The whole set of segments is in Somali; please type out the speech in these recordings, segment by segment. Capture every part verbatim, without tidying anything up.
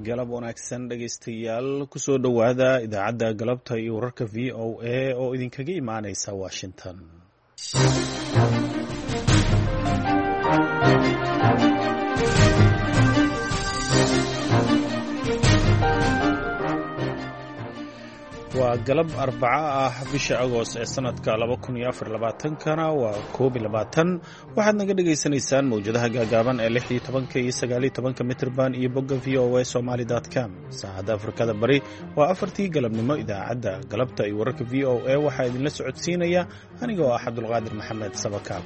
galab wanaagsan dhegaystayaal kusoo dhowaada idaacadda galabta iyo wararka v o a oo idinkaga imaanaysa washington. waa galab arbaco ah bisha agost ee sanadka laba kun iyo afar iyo labaatankana waa koob iyo labaatan waxaad naga dhagaysanaysaan mawjadaha gaagaaban ee lix iyo tobanka iyo sagaal iyo tobanka mitirban iyo bogga v o a somali dot com. saacadda afrikada bari waa afartii galabnimo. idaacadda galabta iyo wararka v o a waxaa idinla socodsiinaya aniga oo ah cabdulqaadir maxamed sabakaab.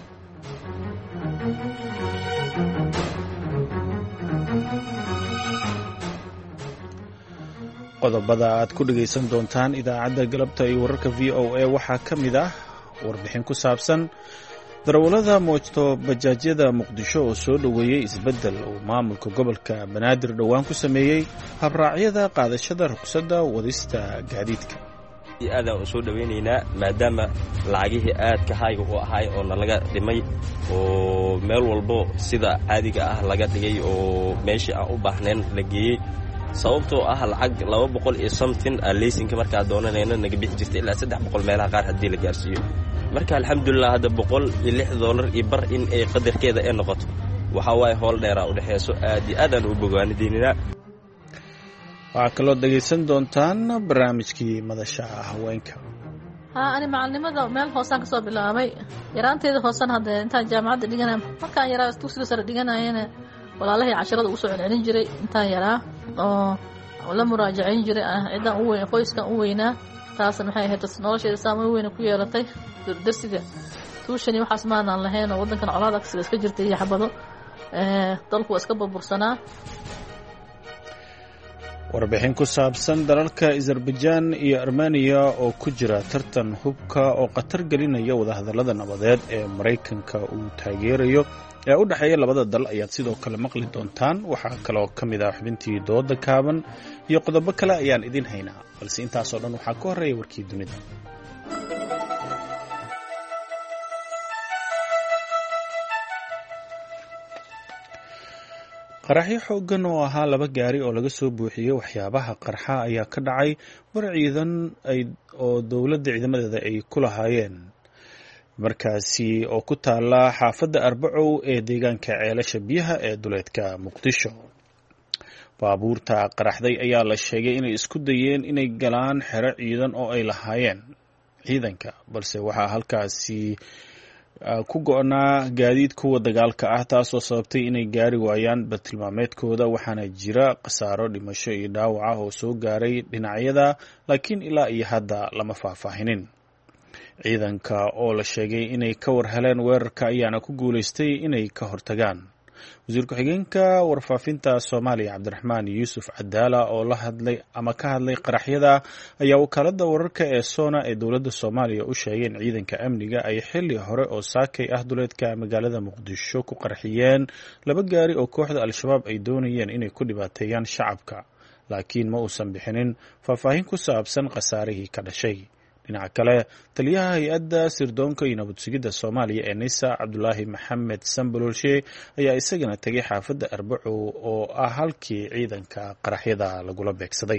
qodobada aad ku dhegaysan doontaan idaacadda galabta iyo wararka v o a waxaa ka mid ah warbixin ku saabsan darawallada mooto bajaajyada muqdisho oo soo dhoweeyey isbeddel uu maamulka gobolka banaadir dhowaan ku sameeyey habraacyada qaadashada ruqsadda wadista gaadiidka. aadaan u soo dhowaynaynaa maadaama lacagihii aadka hayga u ahay oo nalaga dhimay oo meel walbo sida caadiga ah laga dhigay oo meeshii aan u baahnayn la geeyey, sababtoo ah lacag laba boqol iyo somtin leysinka markaa doonanayna naga bixi jirtay ilaa saddex boqol meelaha qaar haddii la gaarsiiyo. marka alxamdulilah hadda boqol iyo lix doolar iyo bar in ay qadarkeeda ay noqoto waxaa waaye howl dheeraa u dhexayso. aad iyo aadaan u bogaanideyninaa. waxaa kaloo dhegaysan doontaan barnaamijkii madasha haweenka. haa ani macalnimada meel hoosaan ka soo bilaabay yaraanteeda hoosan hadda intaan jaamacadda dhiganay markaan yaraa dugsiga sare dhiganayana walaalahii casharada ugu soo celcelin jiray intaan yaraa oo la muraajacayn jiray ciidan u weyn qoyskan u weynaa. taasna waxay ahayd nolosheeda saameyn weyn ku yeelatay darsiga tuushani waxaas maanaan lahayn oo waddankan colaada iska jirtay iyo xabado dalku waa iska burbursanaa. warbixin ku saabsan dalalka Azerbaijan iyo Armenia oo ku jira tartan hubka oo khatar gelinaya wadahadallada nabadeed ee Mareykanka uu taageerayo ee u dhexeeya labada dal ayaad sidoo kale maqli doontaan. waxaa kaloo ka mid ah xubintii dooda kaaban iyo qodobo kale ayaan idin haynaa, balse intaasoo dhan waxaa ka horreeya warkii dunida. qaraxyo xooggan oo ahaa laba gaari oo laga soo buuxiyey waxyaabaha qarxa ayaa ka dhacay war ciidan oo dowladda ciidamadeeda ay ku lahaayeen markaasi oo ku taala xaafadda arbacow ee deegaanka ceelasha biyaha ee duleedka muqdisho. baabuurta qaraxday ayaa la sheegay inay isku dayeen inay galaan xero ciidan oo ay lahaayeen ciidanka, balse waxaa halkaasi ku go'naa gaadiid kuwa dagaalka ah, taasoo sababtay inay gaari waayaan bartilmaameedkooda. waxaana jira khasaaro dhimasho iyo dhaawac ah oo soo gaaray dhinacyada, laakiin ilaa iyo hadda lama faahfaahinin. ciidanka oo la sheegay inay ka war heleen weerarka ayaana ku guulaystay inay ka hortagaan. wasiir ku-xigeenka warfaafinta Soomaaliya Cabdiraxmaan Yuusuf Cadaala oo la hadlay ama ka hadlay qaraxyada ayaa wakaaladda wararka ee Soona ee dowladda Soomaaliya u sheegay in ciidanka amniga ay xilli hore oo saakay ah duleedka magaalada Muqdisho ku qarxiyeen laba gaari oo kooxda Al-Shabaab ay doonayeen inay ku dhibaateeyaan shacabka, laakiin ma uusan bixinin faahfaahin ku saabsan khasaarihii ka dhashay. dhinaca kale taliyaha hay-adda sirdoonka iyo nabad sugidda Soomaaliya ee Nisa Cabdulaahi Maxamed Sambalolshe ayaa isagana tegay xaafadda Arbacow oo ah halkii ciidanka qaraxyada lagula beegsaday.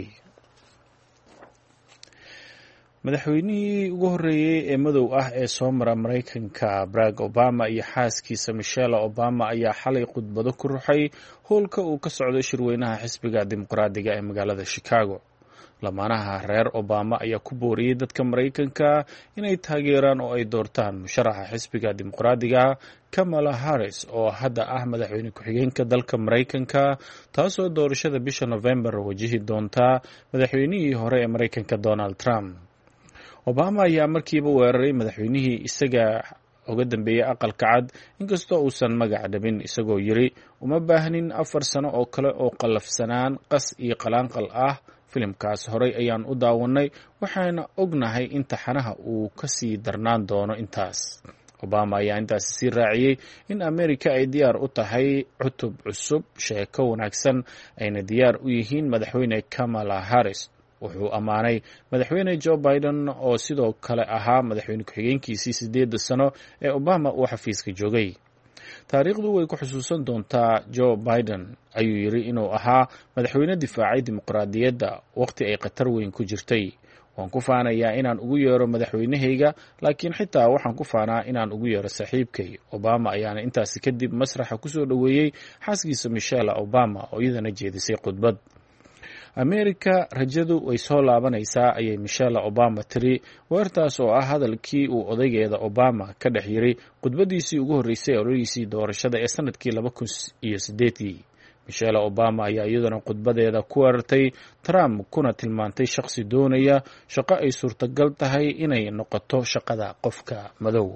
madaxweynihii ugu horreeyey ee madow ah ee soo mara Mareykanka Barack Obama iyo xaaskiisa Michelle Obama ayaa xalay khudbado ku ruxay howlka uu ka socdo shirweynaha xisbiga dimuqraadiga ee magaalada Chicago. lamaanaha reer Obama ayaa ku booriyey dadka Mareykanka inay taageeraan oo ay doortaan musharaxa xisbiga dimuqraadiga Kamala Harris oo hadda ah madaxweyne ku-xigeenka dalka Mareykanka, taasoo doorashada bisha November wajihi doonta madaxweynihii hore ee Mareykanka Donald Trump. Obama ayaa markiiba weeraray madaxweynihii isaga uga dambeeyey aqalka cad, inkastoo uusan magac dhabin, isagoo yiri uma baahnin afar sano oo kale oo qallafsanaan qas iyo qalaanqal ah. filimkaas horey ayaan u daawanay, waxaana ognahay in taxanaha uu ka sii darnaan doono intaas. Obama ayaa intaasi sii raaciyey in Amerika ay diyaar u tahay cutub cusub, sheeko wanaagsan ayna diyaar u yihiin madaxweyne Kamala Harris. wuxuu ammaanay madaxweyne Joe Biden oo sidoo kale ahaa madaxweyne ku-xigeenkiisii sideeda sano ee Obama uu xafiiska joogay. taariikhdu way ku xusuusan doontaa joe biden ayuu yidhi inuu ahaa madaxweyne difaacay dimuqraadiyadda wakhti ay khatar weyn ku jirtay. waan ku faanayaa inaan ugu yeero madaxweynahayga, laakiin xitaa waxaan ku faanaa inaan ugu yeero saaxiibkay. obama ayaana intaasi kadib masraxa ku soo dhoweeyey xaaskiisa michelle obama oo iyadana jeedisay khudbad. ameerika rajadu way soo laabanaysaa ayay michelle obama tiri, weertaas oo ah hadalkii uu odaygeeda obama ka dhex yiri khudbadiisii ugu horreysay ee ololihiisii doorashada ee sanadkii laba kun iyo sideedii. michelle obama ayaa iyaduna khudbadeeda ku weerartay trump kuna tilmaantay shaqsi doonaya shaqo ay suurtagal tahay inay noqoto shaqada qofka madow.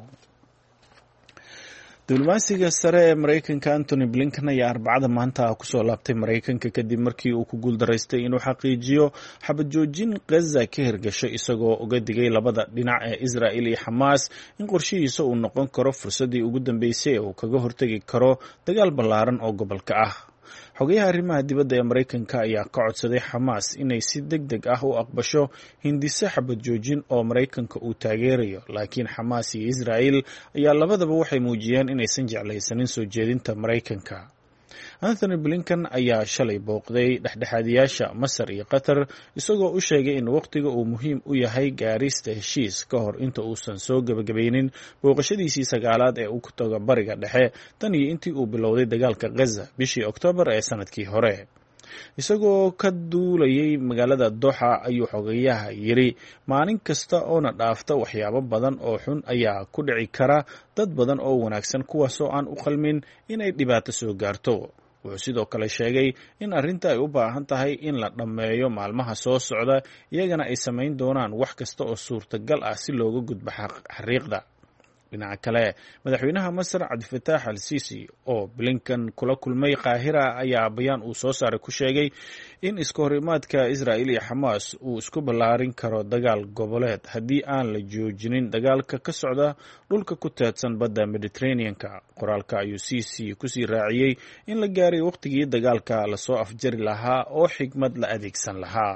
diblomaasiga sare ee maraykanka antony blinken ayaa arbacada maanta kusoo laabtay maraykanka kadib markii uu ku guuldaraystay inuu xaqiijiyo xabad joojin gaza ka hirgasho, isagoo uga digay labada dhinac ee israel iyo xamaas in qorshihiisa uu noqon karo fursaddii ugu dambeysay ee uu kaga hortegi karo dagaal ballaaran oo gobolka ah. xogayaha arrimaha dibadda ee maraykanka ayaa ka codsaday xamaas inay si deg deg ah u aqbasho hindise xabad joojin oo maraykanka uu taageerayo, laakiin xamaas iyo israel ayaa labadaba waxay muujiyeen inaysan jeclaysanin soo jeedinta maraykanka. anthony blinken ayaa shalay booqday dhexdhexaadiyaasha masar iyo qatar, isagoo u sheegay in wakhtiga uu muhiim u yahay gaarista heshiis ka hor inta uusan soo gebagabaynin booqashadiisii sagaalaad ee uu ku tago bariga dhexe tan iyo intii uu bilowday dagaalka gaza bishii oktoobar ee sanadkii hore. isagoo ka duulayay magaalada doxa ayuu xogayaha yidhi, maalin kasta oona dhaafta waxyaabo badan oo xun ayaa ku dhici kara dad badan oo wanaagsan kuwaasoo aan u qalmin inay dhibaato soo gaarto. wuxuu sidoo kale sheegay in arrinta ay u baahan tahay in la dhammeeyo maalmaha soo socda, iyagana ay samayn doonaan wax kasta oo suurtagal ah si looga gudbo xariiqda. dhinaca kale, madaxweynaha masar cabdifataax al siisi oo blinken kula kulmay qaahira ayaa bayaan uu soo saaray ku sheegay in iska horimaadka israel iyo xamaas uu isku ballaarin karo dagaal goboleed haddii aan la joojinin dagaalka ka socda dhulka ku teedsan badda mediterranean-ka. qoraalka ayuu siisi kusii raaciyey in la gaaray wakhtigii dagaalka lasoo afjari lahaa oo xigmad la adeegsan lahaa.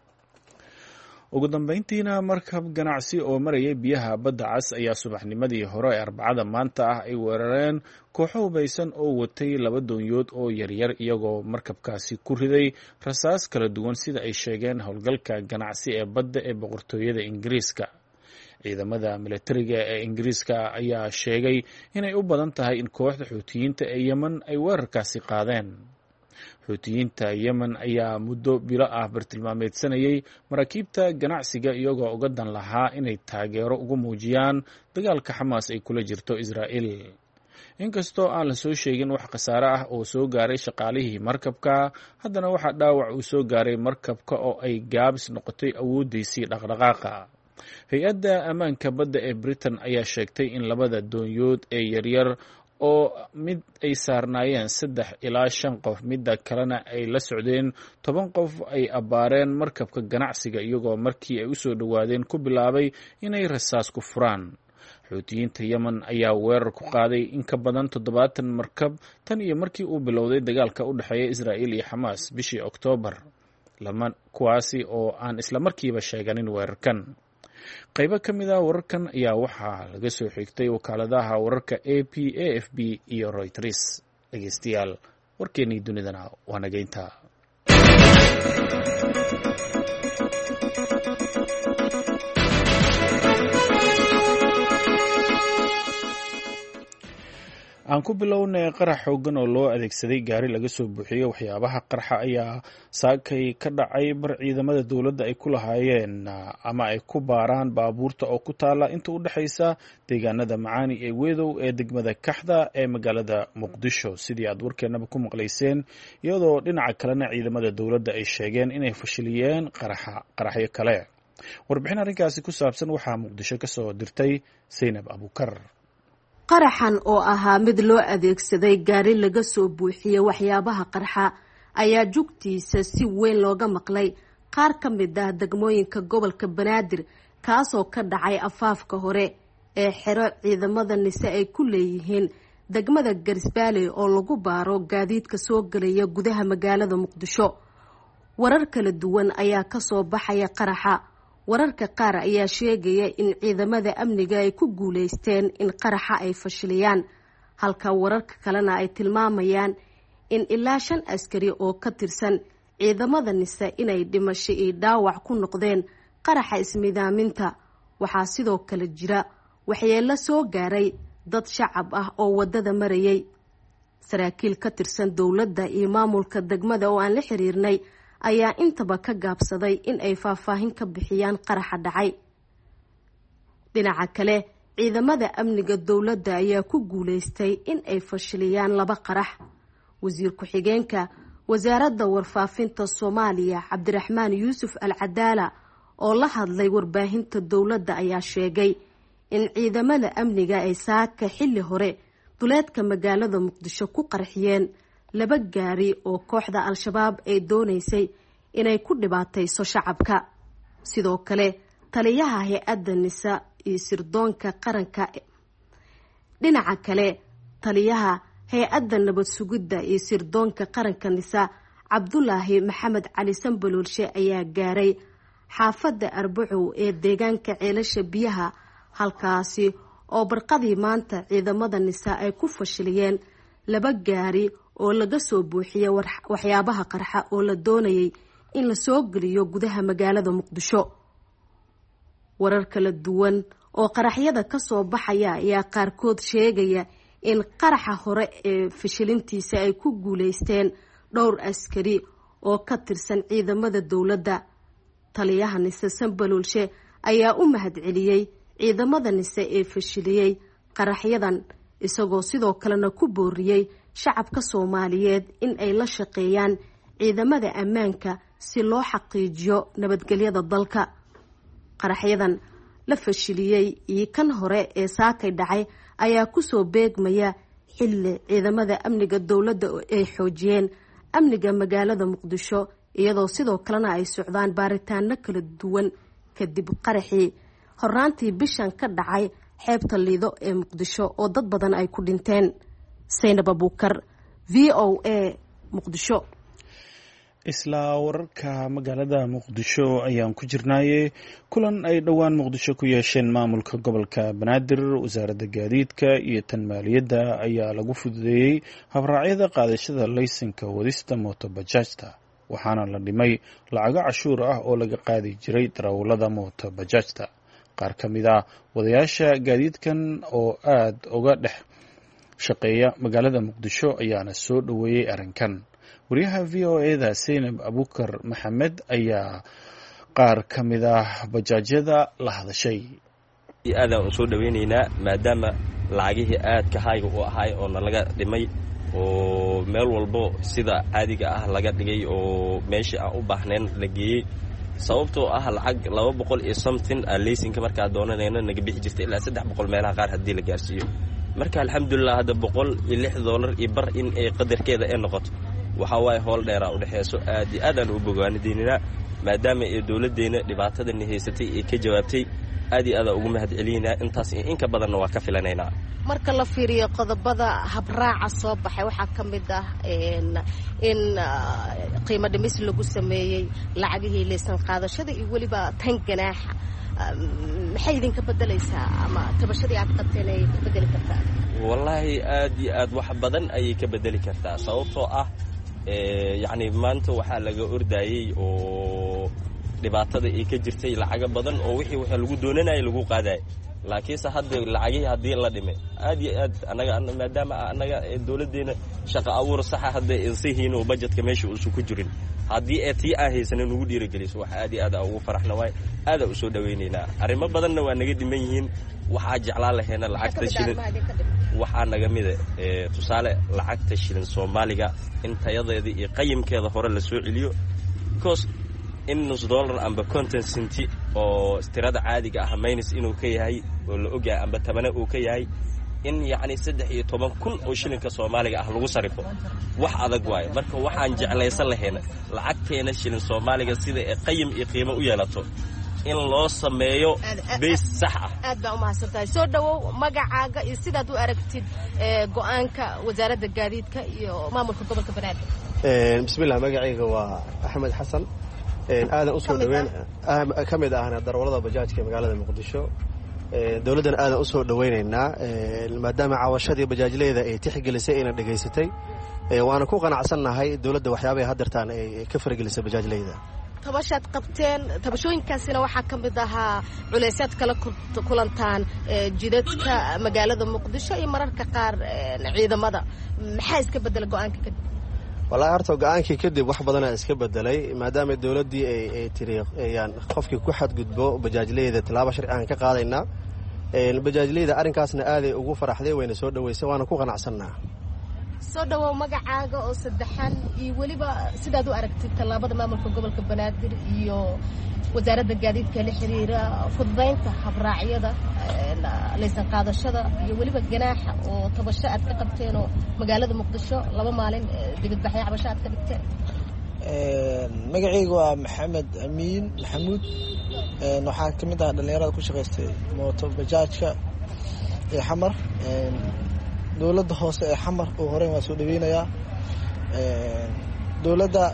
ugu dambeyntiina markab ganacsi oo marayay biyaha badda cas ayaa subaxnimadii hore ee arbacada maanta ah ay weerareen kooxo hubaysan oo watay laba doonyood oo yaryar, iyagoo markabkaasi ku riday rasaas kala duwan sida ay sheegeen howlgalka ganacsi ee badda ee boqortooyada ingiriiska. ciidamada militariga ee ingiriiska ayaa sheegay inay u badan tahay in kooxda xuutiyiinta ee yemen ay weerarkaasi qaadeen. xuutiyiinta yemen ayaa muddo bilo ah bartilmaameedsanayay maraakiibta ganacsiga, iyagoo uga dan lahaa inay taageero ugu muujiyaan dagaalka xamaas ay kula jirto israel. inkastoo aan la soo sheegin wax khasaare ah oo soo gaaray shaqaalihii markabka, haddana waxaa dhaawac uu soo gaaray markabka oo ay gaabis noqotay awooddiisii dhaqdhaqaaqa. hay-adda ammaanka badda ee britain ayaa sheegtay in labada doonyood ee yaryar oo mid ay saarnaayeen saddex ilaa shan qof, midda kalena ay la socdeen toban qof, ay abbaareen markabka ganacsiga, iyagoo markii ay u soo dhowaadeen ku bilaabay inay rasaas ku furaan. xuutiyiinta yemen ayaa weerar ku qaaday in ka badan toddobaatan markab tan iyo markii uu bilowday dagaalka u dhexeeya israel iyo xamaas bishii oktoobar, kuwaasi oo aan isla markiiba sheeganin weerarkan. qaybo ka mid ah wararkan ayaa waxaa laga soo xigtay wakaaladaha wararka a p, a f b iyo reuters. dhegeystayaal, warkeennii dunidana waa nageynta. aan ku bilownay qarax xoogan oo loo adeegsaday gaari laga soo buuxiyey waxyaabaha qarxa ayaa saakay ka dhacay bar ciidamada dowladda ay ku lahaayeen ama ay ku baaraan baabuurta oo ku taala inta u dhexaysa deegaanada macaani ee weedow ee degmada kaxda ee magaalada muqdisho, sidii aad warkeennaba ku maqlayseen, iyadoo dhinaca kalena ciidamada dowladda ay sheegeen inay fashiliyeen qaraxa qaraxyo kale. warbixin arrinkaasi ku saabsan waxaa muqdisho ka soo dirtay Zaynab Abukar. qaraxan oo ahaa mid loo adeegsaday gaari laga soo buuxiyey waxyaabaha qarxa ayaa jugtiisa si weyn looga maqlay qaar ka mid ah degmooyinka gobolka banaadir, kaasoo ka dhacay afaafka hore ee xero ciidamada nise ay ku leeyihiin degmada garisbaale oo lagu baaro gaadiidka soo galaya gudaha magaalada muqdisho. warar kala duwan ayaa kasoo baxaya qaraxa. wararka qaar ayaa sheegaya in ciidamada amniga ay ku guuleysteen in qaraxa ay fashiliyaan, halka wararka kalena ay tilmaamayaan in ilaa shan askari oo ka tirsan ciidamada nise inay dhimasho iyo dhaawac ku noqdeen qaraxa ismidaaminta. waxaa sidoo kale jira waxyeello soo gaaray dad shacab ah oo waddada marayay. saraakiil ka tirsan dowladda iyo maamulka degmada oo aan la xiriirnay ayaa intaba ka gaabsaday in ay faahfaahin ka bixiyaan qaraxa dhacay. dhinaca kale ciidamada amniga dowladda ayaa ku guulaystay in ay fashiliyaan laba qarax. wasiir ku-xigeenka wasaaradda warfaafinta Soomaaliya Cabdiraxmaan Yuusuf Al Cadaala oo la hadlay warbaahinta dowladda ayaa sheegay in ciidamada amniga ay saaka xilli hore duleedka magaalada Muqdisho ku qarxiyeen laba gaari oo kooxda Al-Shabaab ay doonaysay inay ku dhibaatayso shacabka. sidoo kale taliyaha hay-adda nisa iyo sirdoonka qaranka dhinaca kale taliyaha hay-adda nabad sugidda iyo sirdoonka qaranka nisa Cabdulaahi Maxamed Cali Sanbaloolshe ayaa gaaray xaafadda Arbacow ee deegaanka Ceelasha Biyaha, halkaasi oo barqadii maanta ciidamada nisa ay ku fashiliyeen laba gaari oo laga soo buuxiyay waxyaabaha qarxa oo la doonayay in la soo geliyo gudaha magaalada Muqdisho. warar kala duwan oo qaraxyada ka soo baxaya ayaa qaarkood sheegaya in qaraxa hore ee fashilintiisa ay ku guuleysteen dhowr askari oo ka tirsan ciidamada dowladda. taliyaha nise Sanbaloolshe ayaa u mahadceliyey ciidamada nise ee fashiliyey qaraxyadan, isagoo sidoo kalena ku booriyey shacabka Soomaaliyeed in ay la shaqeeyaan ciidamada ammaanka si loo xaqiijiyo nabadgelyada dalka. qaraxyadan la fashiliyey iyo kan hore ee saakay dhacay ayaa kusoo beegmaya xilli ciidamada amniga dowladda ay xoojiyeen amniga magaalada Muqdisho, iyadoo sidoo kalena ay socdaan baaritaano kala duwan kadib qaraxii horraantii bishan ka dhacay xeebta Lido ee Muqdisho oo dad badan ay ku dhinteen. Saynab Abuukar, V O A, Muqdisho. isla wararka magaalada Muqdisho ayaan ku jirnaayay. kulan ay dhowaan Muqdisho ku yeesheen maamulka gobolka Banaadir, wasaaradda gaadiidka iyo tan maaliyadda ayaa lagu fududeeyey habraacyada qaadashada laysanka wadista mooto bajaajta, waxaana la dhimay lacago cashuur ah oo laga qaadi jiray darawallada mooto bajaajta. qaar ka mid ah wadayaasha gaadiidkan oo aad uga dhex shaqeeya magaalada Muqdisho ayaana soo dhoweeyey arrinkan. wariyaha V O A da Saynab Abuukar Maxamed ayaa qaar ka mid ah bajaajyada la hadashay. aadaan u soo dhaweynaynaa maadaama lacagihii aadka hayga u ahay oo nalaga dhimay oo meel walbo sida caadiga ah laga dhigay oo meeshii aan u baahnayn la geeyey. sababtoo ah lacag laba boqol iyo something laysinka markaa doonanayna naga bixi jirtay ilaa saddex boqol meelaha qaar haddii la gaarsiiyo. marka alxamdulilah hadda boqol iyo lix doolar iyo bar in ay qadarkeeda ay noqoto waxa waaye howl dheeraa u dhexeyso. aad iyo aadaan u bogaanideyninaa maadaama ay dowladdeena dhibaatadani haysatay ee ka jawaabtay. aad iyo aadaan ugu mahadcelinaynaa. intaas inka badanna waa ka filanaynaa. marka la fiiriyo qodobada habraaca soo baxay waxaa ka mid ah in qiimo dhimis lagu sameeyey lacagihii laysan qaadashada iyo weliba tan ganaaxa. maxay idinka bedelaysaa ama tabashadii aad qabteen ay ka bedeli kartaa? wallaahi aad iyo aad wax badan ayay ka bedeli kartaa. sababtoo ah yacni maanta waxaa laga ordayey oo dhibaatada ay ka jirtay lacago badan oo wixii waxa lagu doonanayay lagu qaadayay. laakiinse hadda lacagihii haddii la dhimay aad iyo aad anaga maadaama anaga dowladdeena shaqo abuur saxa hadda insihiin oo budgetka meesha uusan ku jirin haddii ay tii aan haysanin ugu dhiirigeliso waxa aad iyo aad ugu faraxna waay aada u soo dhaweynaynaa. arrimo badanna waa naga dhiman yihiin. waxaa jeclaan laheena lacagta shilin waxaa naga mida tusaale lacagta shilin Soomaaliga in tayadeeda iyo qayimkeeda hore la soo celiyo because in nus dollar amba content centi oo istirada caadiga ah minus inuu ka yahay oo la ogaay amba tabana uu ka yahay in yacni saddex iyo toban kun oo shilinka Soomaaliga ah lagu sarifo wax adag waaye. marka waxaan jeclaysan laheena lacagteena shilin Soomaaliga sida ay qayim iyo qiimo u yeelato in loo sameeyo base sax ah. aad baa u mahadsantahay. soo dhawow magacaaga iyo sidaad u aragtid go'aanka wasaaradda gaadiidka iyo maamulka gobolka Banaadir. bismillaah magacayga waa Axmed Xasan. aadan u soo dhaweyn ka mid ahna darawallada bajaajka magaalada Muqdisho. dowladdan aadan u soo dhowaynaynaa maadaama caawashadii bajaajleyda ay tixgelisay ayna dhegaysatay waana ku qanacsannahay dowladda waxyaabahay haddeertaan ay ka faragelisay bajaajleyda tabashaad qabteen tabashooyinkaasina waxaa ka mid ahaa culaysaad kala kulantaan jidadka magaalada muqdisho iyo mararka qaar ciidamada maxaa iska bedela go-aanka kadib wallahi horta go-aankii kadib wax badanaa iska bedelay maadaama dowladdii ay tiri ayaan qofkii ku xadgudbo bajaajleyda tallaabo sharci aan ka qaadaynaa bajaajleyda arrinkaasna aaday ugu faraxday wayna soo dhoweysay waana ku qanacsannaa soo dhawow magacaaga oo saddexan iyo weliba sidaad u aragtid tallaabada maamulka gobolka banaadir iyo wasaaradda gaadiidka la xiriira fududaynta habraacyada laysan qaadashada iyo weliba ganaaxa oo tabasho aad ka qabteen oo magaalada muqdisho laba maalin dibadbaxyo cabasho aad ka dhigteen magacayga waa maxamed amiin maxamuud waxaa ka mid ah dhallinyarada ku shaqaystay mooto bajaajka ee xamar dowladda hoose ee xamar oo horeyn waa soo dhaweynayaa dowladda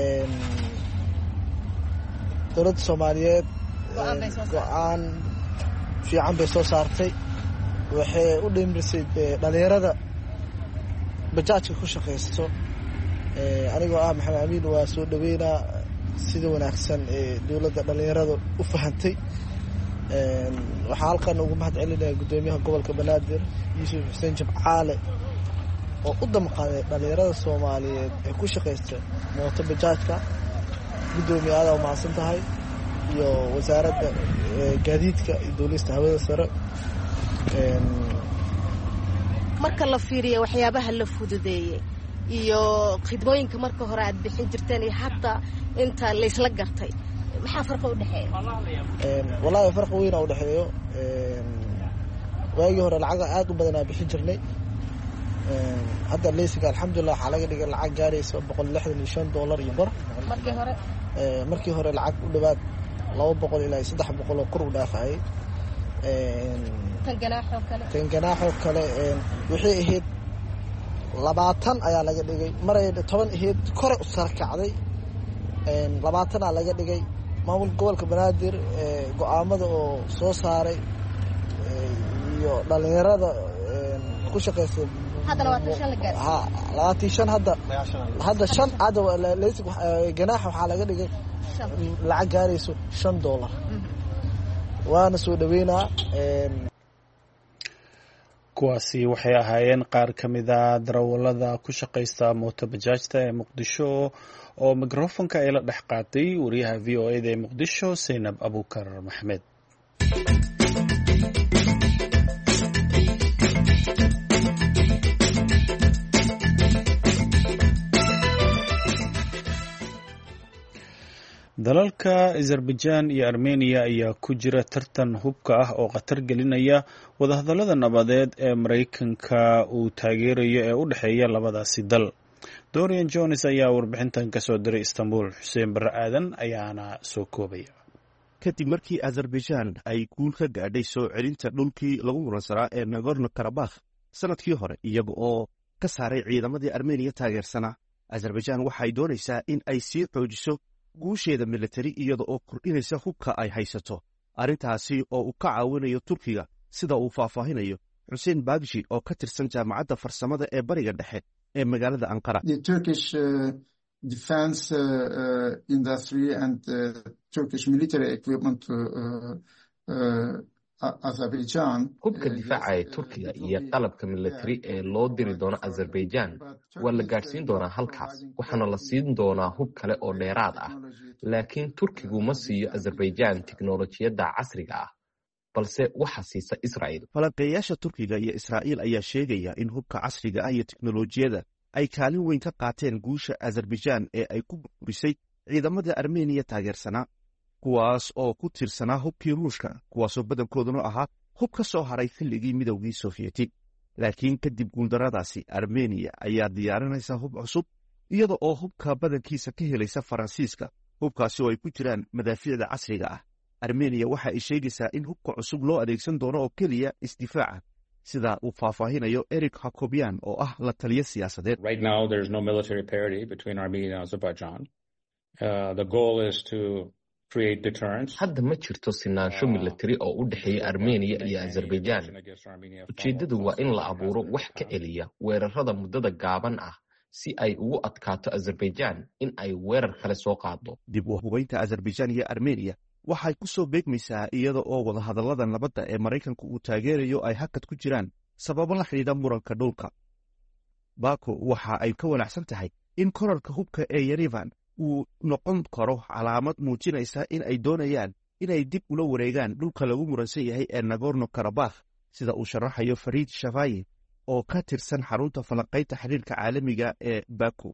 dowladda soomaaliyeed go-aan fiican bay soo saartay waxay u dhimirisay dhallinyarada bajaajka ku shaqaysto anigoo ah maxamed amiin waa soo dhaweynaa sida wanaagsan ee dowladda dhallinyarada u fahantay waxaa halkan ugu mahad celinaya guddoomiyaha gobolka banaadir yuusuf xuseen jimcaale oo u damqaaday dhallinyarada soomaaliyeed ee ku shaqaysta mooto bajaajka guddoomiye aada mahadsan tahay iyo wasaaradda gaadiidka iyo duulista hawada sare marka la fiiriyo waxyaabaha la fududeeyey iyo khidmooyinka marka hore aad bixin jirteen iyo hadda inta laysla gartay maxaa farqa u dhexeeya wallaahi farqa weyn u dhexeeyo waagii hore lacaga aad u badanaa bixin jirnay hadda leysiga alxamdulilah waxaa laga dhigay lacag gaaraysa boqol lixdan iyo shan dollar iyo bar markii hore markii hore lacag u dhawaad laba boqol ilaa saddex boqol oo kor u dhaafayay tan ganaaxoo kale tan ganaaxoo kale wixii ahayd labaatan ayaa laga dhigay maray toban ahayd kore u sarkacday labaatanaa laga dhigay maamulka gobolka banaadir go-aamada oo soo saaray iyo dhallinyarada ku shaqaysa labaatan shan hadda hadda shan hadda ganaaxa waxaa laga dhigay lacag gaarayso shan dollar waana soo dhaweynaa kuwaasi waxay ahaayeen qaar ka mida darawallada ku shaqaysta mooto bajaajta ee muqdisho oo mikrofonka ay la dhex qaatay wariyaha v o eda ee muqdisho saynab abuukar maxmed dalalka azerbaijan iyo armeniya ayaa ku jira tartan hubka ah oo khatar gelinaya wadahadallada nabadeed ee maraykanka uu taageerayo ee u dhexeeya labadaasi dal dorian jones ayaa warbixintan ka soo diray istanbul xuseen barre aadan ayaana soo koobaya kadib markii azerbaijan ay guul ka gaadhay soo celinta dhulkii lagu muransanaa ee nagorno karabakh sanadkii hore iyaga oo ka saaray ciidamadii armeniya taageersanaa azerbaijan waxay doonaysaa in ay sii xoojiso guusheeda militari iyada oo kordhinaysa hubka ay haysato arrintaasi oo uu ka caawinayo turkiga sida uu faahfaahinayo xuseen bagshi oo ka tirsan jaamacadda farsamada ee bariga dhexe ee magaalada anqara hubka difaaca ee turkiga iyo qalabka militari ee loo diri doono azerbaijan waa la gaadhsiin doonaa halkaas waxaana la siin doonaa hub kale oo dheeraad ah laakiin turkigu ma siiyo azerbaijan tiknolojiyadda casriga ah balse waxa siisa israa'iil falanqeeyaasha turkiga iyo israa'iil ayaa sheegaya in hubka casriga ah iyo teknolojiyadda ay kaalin weyn ka qaateen guusha azerbaijan ee ay ku burburisay ciidamada armeniya taageersanaa kuwaas oo ku tiirsanaa hubkii ruushka kuwaasoo badankooduna ahaa hub ka soo haray xilligii midowgii sofiyeeti laakiin kadib guuldaradaasi armeniya ayaa diyaarinaysa hub cusub iyada oo hubka badankiisa ka helaysa faransiiska hubkaasi oo ay ku jiraan madaafiicda casriga ah armeniya waxa ay sheegaysaa in hubka cusub loo adeegsan doono oo keliya isdifaaca sida uu faahfaahinayo eric hakobian oo ah la taliyo siyaasadeed hadda ma jirto sinaansho milatari oo u dhexeeya armeniya iyo azerbaijan. ujeeddadu waa in la abuuro wax ka celiya weerarada muddada gaaban ah si ay ugu adkaato azerbaijan in ay weerar kale soo qaado. dib u hubaynta azerbaijan iyo armeniya waxay ku soo beegmaysaa iyada oo wadahadallada nabadda ee maraykanku uu taageerayo ay hakad ku jiraan sababo la xidhiidha muranka dhulka. baako waxa ay ka wanaacsan tahay in korarka hubka ee yerevan uu noqon karo calaamad muujinaysa in ay doonayaan inay dib ula wareegaan dhulka lagu muransan yahay ee nagorno karabakh, sida uu sharaxayo fariid shafayi oo ka tirsan xarunta falanqaynta xiriirka caalamiga ee baako.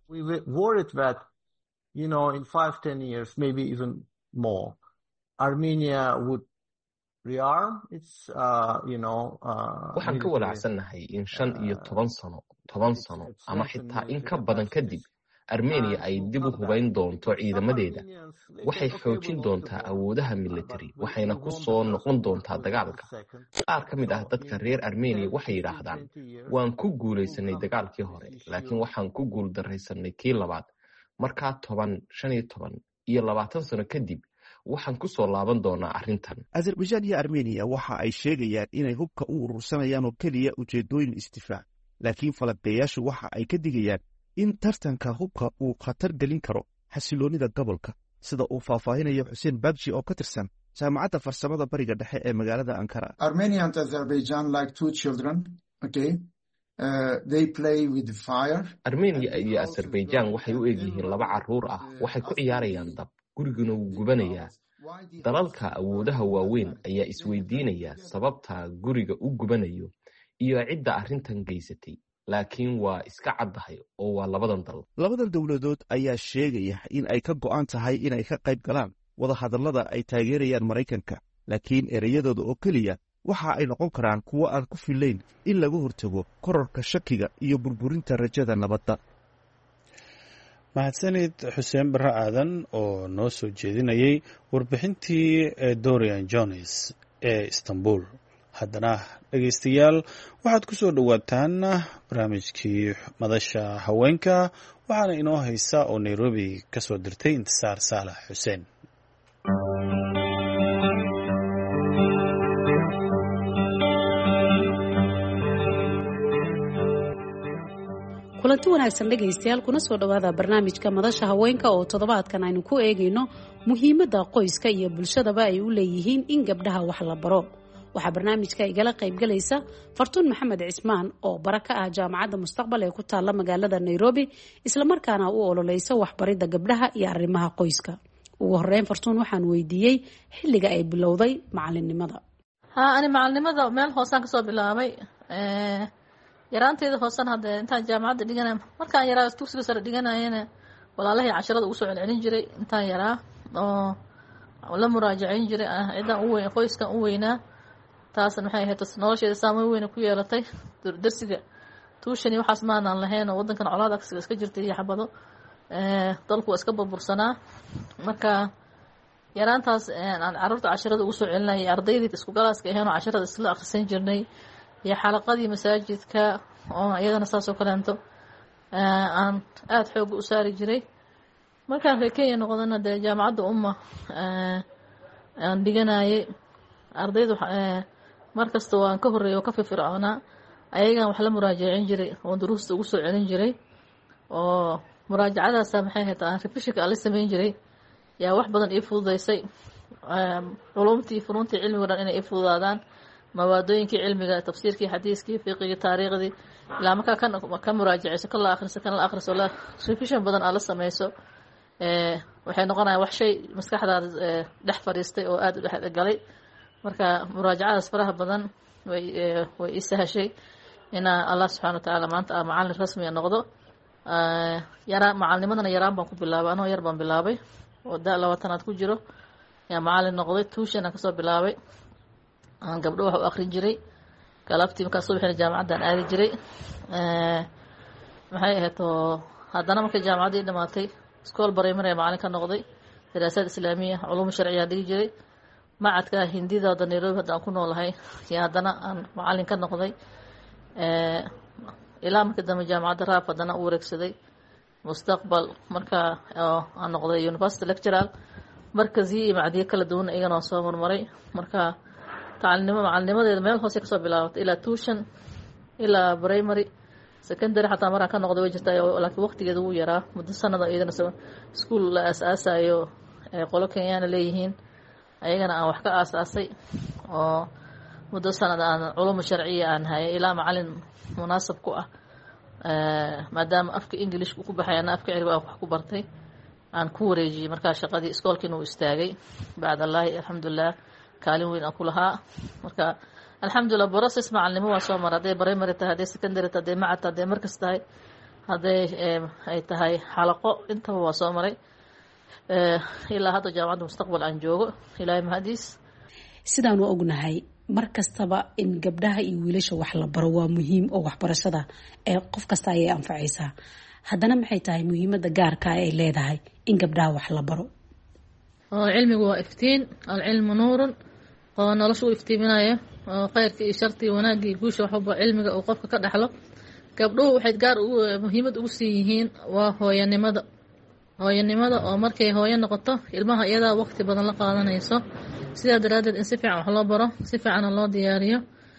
waxaan ka walaacsannahay in shan iyo toban sano toban sano ama xitaa in ka badan kadib armeniya ay dib u hubayn doonto ciidamadeeda. waxay xoojin doontaa awoodaha militari waxayna ku soo noqon doontaa dagaalka. qaar ka mid ah dadka reer armeniya waxay yidhaahdaan waan ku guulaysanay dagaalkii hore laakiin waxaan ku guul daraysanay kii labaad. markaa toban shan iyo toban iyo labaatan sano kadib waxaan ku soo laaban doonaa arrintan. azerbaijan iyo armeniya waxa ay sheegayaan inay hubka u urursanayaan oo keliya ujeedooyin isdifaac, laakiin falanqeeyaashu waxa ay ka digayaan in tartanka hubka uu khatar gelin karo xasiloonida gobolka, sida uu faahfaahinayo xuseen baabji oo ka tirsan jaamacadda farsamada bariga dhexe ee magaalada ankara. armeniya iyo azerbaijan waxay u egyihiin laba caruur ah, waxay ku ciyaarayaan dab, guriguna wuu gubanayaa. dalalka awoodaha waaweyn ayaa isweydiinaya sababta guriga u gubanayo iyo cidda arrintan geysatay, laakiin waa iska caddahay oo waa labadan dal. labadan dowladood ayaa sheegaya in ay ka go'an tahay inay ka qayb galaan wadahadallada ay taageerayaan maraykanka, laakiin ereyadooda oo keliya waxa ay noqon karaan kuwo aan ku filayn in laga hortago korarka shakiga iyo burburinta rajada nabadda. mahadsanid xuseen barre aadan oo noo soo jeedinayay warbixintii dorian jones ee istanbul. haddana dhegaystayaal waxaad ku soo dhowaataan barnaamijkii madasha haweenka, waxaana inoo haysa oo nairobi ka soo dirtay intisaar saalax xuseen. kulanti wanaagsan dhegaystayaal, kuna soo dhowaada barnaamijka madasha haweenka oo toddobaadkan aynu ku eegayno muhiimadda qoyska iyo bulshadaba ay u leeyihiin in gabdhaha wax la baro. waxaa barnaamijka igala qaybgalaysa fartuun maxamed cismaan oo bara ka ah jaamacadda mustaqbal ee ku taalla magaalada nairobi, islamarkaana u ololeysa waxbaridda gabdhaha iyo arrimaha qoyska. ugu horeyn fartuun waxaan weydiiyey xilliga ay bilowday macalinimada. ha ani macalinimada meel hoosaan kasoo bilaabay. yaraanteeda hoosan hadde intaan jaamacadda dhigana markaan yaraa dugsiga sare dhiganayana walaalahii casharada ugu soo celcelin jiray intaan yaraa oo la muraajacayn jiray cidan u weyn qoyskan u weynaa. taasna maxay ahayd nolosheeda saameyn weyn ku yeelatay. darsiga tuushani waxaas maanaan lahayn oo wadankan colaad agsiga iska jirtay iyo xabado dalku waa iska burbursanaa. marka yaraantaas aan carruurta casharada ugu soo celinayay ardaydii isku galaaska ahayn oo casharada isla akhrisan jirnay iyo xalaqadii masaajidka oo iyadana saasoo kaleento aan aada xooga u saari jiray. markaan reer kenya noqdana dee jaamacadda umma aan dhiganayay ardayda markasta waan ka horreeyay oo ka firfircoonaa ayagaan wax la muraajacin jiray oo duruusta ugu soo celin jiray oo muraajacadaasa maxay ahayd aan refishinka aan la samayn jiray yaa wax badan ii fududeysay. culumtii funuuntii cilmiga dhan inay ii fududaadaan, mawaadooyinkii cilmiga, tafsiirkii, xadiiskii, fiqigii, taariikhdii, ilaa markaa kan ka muraajacayso kan la akhriso kan la akhriso la refishin badan aad la sameyso waxay noqonayaan wax shay maskaxdaada dhex fadhiistay oo aada u dhex galay. marka muraajacadaas faraha badan way way ii sahashay inaa allah subxana wa tacaala maanta a macalin rasmiga noqdo. yaraa macalinimadana yaraan baan ku bilaabay, anoo yar baan bilaabay oo da labaatanaad ku jiro yaa macalin noqday. tuushan aan kasoo bilaabay, aan gabdho wax u akrin jiray. galabtii markaa subaxina jaamacaddaan aadi jiray. maxay ahayd oo haddana markay jaamacaddii dhamaatay iskool barimary macalin ka noqday, daraasaad islaamiya, culuum sharciyaa dhigi jiray. macadka hindida hadda nairobi hadda aan ku noolahay yaa haddana aan macalin ka noqday. ilaa markii dambe jaamacadda raab haddana u wareegsaday mustaqbal markaa aan noqday university lectural markaziyo iyo macdiyo kala duwan iyagana waa soo marmaray. marka taclinnimo macalinimadeeda meel hoose kasoo bilaabatay ilaa tuition ilaa primary secondary xataa maraan ka noqday way jirtaa, laakiin waqtigeeda wuu yaraa. muddo sanada iyadana iskuol la aasaasayo qolo kenyaana leeyihiin, ayagana aan wax ka aasaasay oo muddo sanad aan culumu sharciya aan hayay ilaa macalin munaasab ku ah, maadaama afka englishka ku baxay ana afka ciriga wax ku bartay aan ku wareejiyey. markaa shaqadii iskoolkiina uu istaagay bacd allaahi alxamdulilah, kaalin weyn aan ku lahaa. marka alxamdulilah process macalinimo waa soo mara, hadday primary tahay, hadday secondary tahay, hadday macad tahay, hadday markas tahay, hadday ay tahay xalaqo, intaba waa soo maray ilaa hadda jaamacadda mustaqbal aan joogo, ilaahay mahadiis. sidaanu ognahay mar kastaba in gabdhaha iyo wiilasha wax la baro waa muhiim, oo waxbarashada ee qof kasta ayay anfacaysaa. haddana maxay tahay muhiimadda gaarka ay leedahay in gabdhaha wax la baro? oo cilmigu waa iftiin, alcilmu nuurun, oo nolosha u iftiiminayo, oo khayrka iyo sharta iyo wanaagga iyo guusha waxba cilmiga uu qofka ka dhaxlo. gabdhuhu waxay gaar ugu muhiimad ugu sii yihiin waa hooyanimada. hooyanimada oo markay hooyo noqoto ilmaha iyadaa waqti badan la qaadanayso, sidaa daraaddeed in si fiican wax loo baro, si fiicanna loo diyaariyo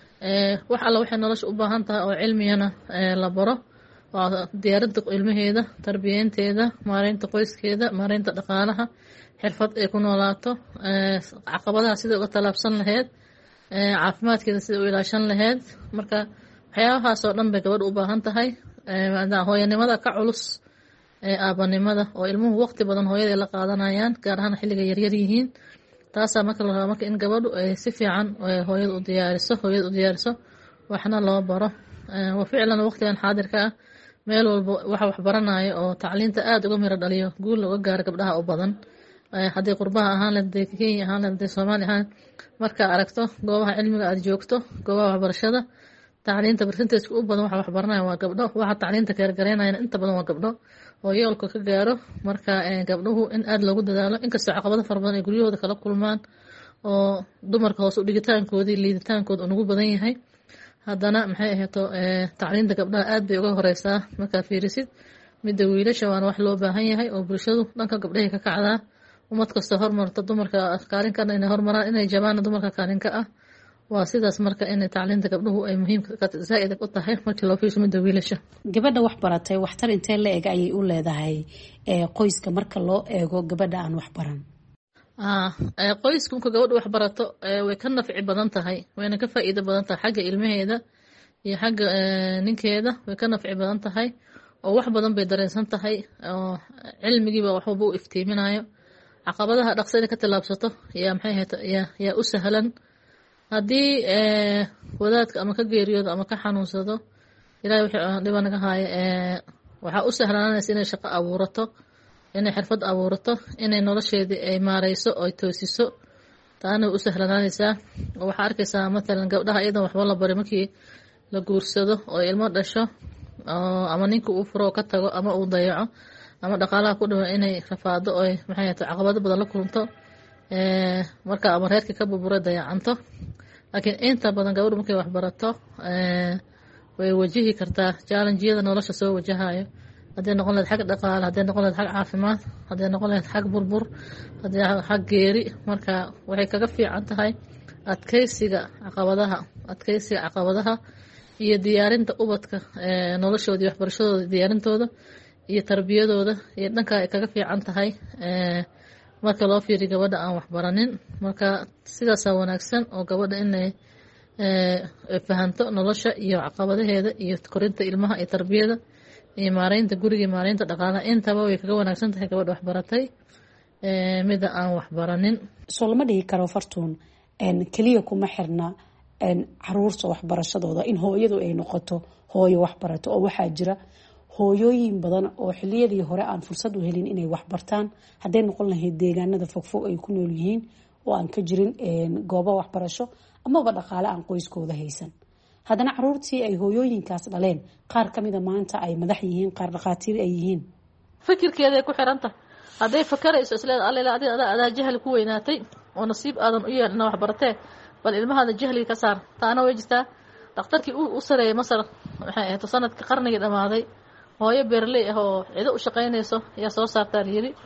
wax alla waxay nolosha u baahan tahay oo cilmiyana la baro. waa diyaaradda ilmaheeda, tarbiyeynteeda, maareynta qoyskeeda, maareynta dhaqaalaha, xirfad ay ku noolaato, caqabadaha sida uga tallaabsan laheyd, caafimaadkeeda sida u ilaashan laheyd. marka waxyaabahaasoo dhan bay gabadha u baahan tahay. hooyanimada ka culus aabanimada, oo ilmuhu waqti badan hooyaday la qaadanayaan, gaar ahaan xilliga yaryar yihiin. taasaa marka la rabaa marka in gabadhu ay si fiican hooyada u diyaariso hooyada u diyaariso waxna loo baro. wa ficlan waqtigan xaadirka ah meel walba waxa wax baranayo oo tacliinta aada uga miro dhaliyo guul looga gaaro gabdhaha u badan, hadday qurbaha ahaan leed, hadday kenya ahaan leed, hadday soomaali ahaan. markaa aragto goobaha cilmiga aada joogto, goobaha waxbarashada, tacliinta barsinteeska u badan waxa wax baranaya waa gabdho, waxa tacliinta keergareynayana inta badan waa gabdho oo yoolka ka gaaro. marka gabdhuhu in aada loogu dadaalo, inkastoo caqabado fara badan ay guryahooda kala kulmaan oo dumarka hoos u dhigitaankoodii liiditaankooda unugu badan yahay, haddana maxay ahayto tacliinta gabdhaha aad bay uga horeysaa markaa fiirisid. midda wiilasha waana wax loo baahan yahay oo bulshadu dhanka gabdhahay ka kacdaa. ummad kastoo hormarta dumarka kaalin kana inay hormaraan, inay jabaana dumarka kaalin ka ah. waa sidaas marka in tacliinta gabdhuhu ay muhiim zaaid u tahay markii loo fiirsho midda wiilasha. gabadha wax baratay waxtar intee la eg ayay u leedahay qoyska marka loo eego gabadha aan wax baran? qoysku marka gabadha wax barato way ka nafci badan tahay, wayna ka faa'iido badan tahay xagga ilmaheeda iyo xagga ninkeeda, way ka nafci badan tahay oo wax badan bay dareensan tahay, oo cilmigiiba waxba u iftiiminayo. caqabadaha dhaqso inay ka tallaabsato yaa maxay ahayto yaa u sahlan. haddii wadaadka ama ka geeriyoodo ama ka xanuunsado, ilaahay wixii dhiba naga haayo, waxaa u sahlaanaysa inay shaqo abuurato, inay xirfad abuurato, inay nolosheedii ay maareyso oo ay toosiso, taana way u sahlanaanaysaa. oo waxaa arkaysaa matalan gabdhaha iyadan waxba la bari markii la guursado oo ilmo dhasho, ama ninka uu furo oo ka tago ama uu dayaco, ama dhaqaalaha ku dhawa inay rafaado oo maxay ahayto caqabado badan la kulunto, marka ama reerkii ka burbura dayacanto. laakiin inta badan gabadhu markay wax barato way wajihi kartaa challenge-yada nolosha soo wajahayo, hadday noqon lahayd xag dhaqaale, hadday noqon lahayd xag caafimaad, hadday noqon lahayd xag burbur, hadday xag geeri. marka waxay kaga fiican tahay adkeysiga caqabadaha adkeysiga caqabadaha iyo diyaarinta ubadka noloshooda iyo waxbarashadooda diyaarintooda iyo tarbiyadooda, iyo dhanka ay kaga fiican tahay marka loo fiiriyo gabadha aan waxbaranin. marka sidaasaa wanaagsan oo gabadha inay fahanto nolosha iyo caqabadaheeda iyo korinta ilmaha iyo tarbiyada iyo maareynta guriga iyo maareynta dhaqaalaha, intaba way kaga wanaagsan tahay gabadha waxbaratay mida aan waxbaranin. soo lama dhigi karo fartuun keliya kuma xirna caruurta waxbarashadooda in hooyadu ay noqoto hooyo waxbarato, oo waxaa jira hooyooyin badan oo xiliyadii hore aan fursad u helin inay waxbartaan, hadday noqon lahayd deegaanada fogfog ay ku nool yihiin oo aan ka jirin goobo waxbarasho amaba dhaqaale aan qoyskooda haysan. haddana caruurtii ay hooyooyinkaas dhaleen qaar ka mida maanta ay madax yihiin, qaar dhaqaatiir ay yihiin. fikirkeeday ku xiran tahay. hadday fakarayso isleeda alla adaa adaa jahli ku weynaatay oo nasiib aadan u yeelin inaa waxbaratee, bal ilmahaada jahliga ka saar, taana way jirtaa. dhakhtarkii u sareeyay masar waxay ahayd sanadkii qarnigii dhammaaday, hooyo beerley ah oo cido u shaqaynayso ayaa soo saartaan yiri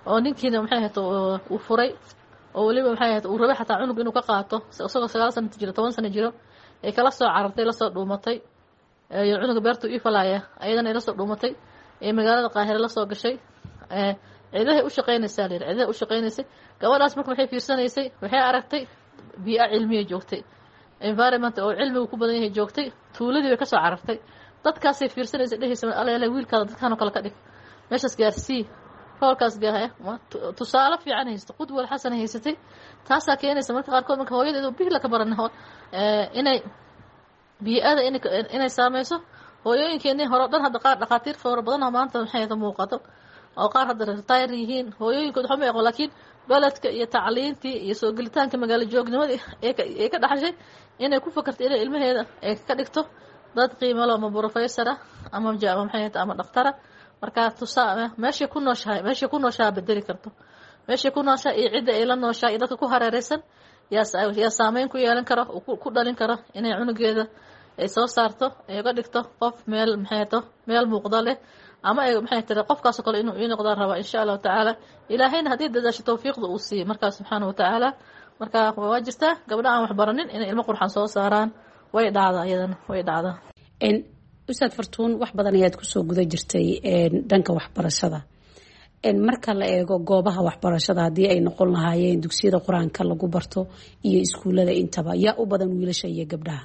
oo ninkiina maxay ahayd uu furay oo weliba maxay ahayd uu rabay xataa cunug inuu ka qaato isagoo sagaal sano jiro toban sano jiro ay kala soo carartay la soo dhuumatay ee cunuga beertu ii falaya ayadana ay la soo dhuumatay ee magaalada Qaahire la soo gashay ee ciidahay u shaqeynaysaa leer ciidahay u shaqeynaysay gabadhaas markii waxay fiirsanaysay waxay aragtay biyo cilmiye joogtay environment oo cilmigu ku badan yahay joogtay tuuladii way ka soo carartay dadkaasay fiirsanaysay dhehaysa alla wiilkaada dadkaan oo kale ka dhig meeshaas gaarsii foolkaas gaahaya tusaale fiican haysto qudwal xasan haysatay taasaa keenaysa marka qaarkood marka hooyadeedu bihla ka baran inay bii'ada inay saameyso hooyooyinkeenii hore dhan hadda qaar dhakhaatiir fara badan oo maanta maxay ka muuqato oo qaar hadda retire yihiin hooyooyinkood waxa ma aqoon laakiin baladka iyo tacliintii iyo soo gelitaanka magaalo joognimadii ee ka dhaxashay inay ku fakarto inay ilmaheeda ay ka dhigto dad qiimo leh ama professor ama jaama maxay ama dhaqtara marka tusaale meesha ku nooshahay meesha ku nooshahay bedeli karto meesha ku nooshahay iyo cid ay la nooshahay dadka ku hareeraysan yaa yaa saameyn ku yeelan karo ku dhalin karo inay cunugeeda ay soo saarto ay uga dhigto qof meel maxay to meel muuqda leh ama ay maxay tiri qofkaas kale inuu ii noqdo raba insha Allah taala ilaahayna hadii dadaasho tawfiiqda uu siiyo marka subhanahu wa taala marka waa jirta gabdhaha aan wax baranin inay ilmo qurxan soo saaraan way dhacdaa iyadana way dhacdaa in Ustaad Fartuun wax badan ayaad ku soo guda jirtay een dhanka waxbarashada in marka la eego goobaha waxbarashada hadii ay noqon lahaayeen dugsiyada quraanka lagu barto iyo iskuulada intaba yaa u badan wiilasha iyo gabdhaha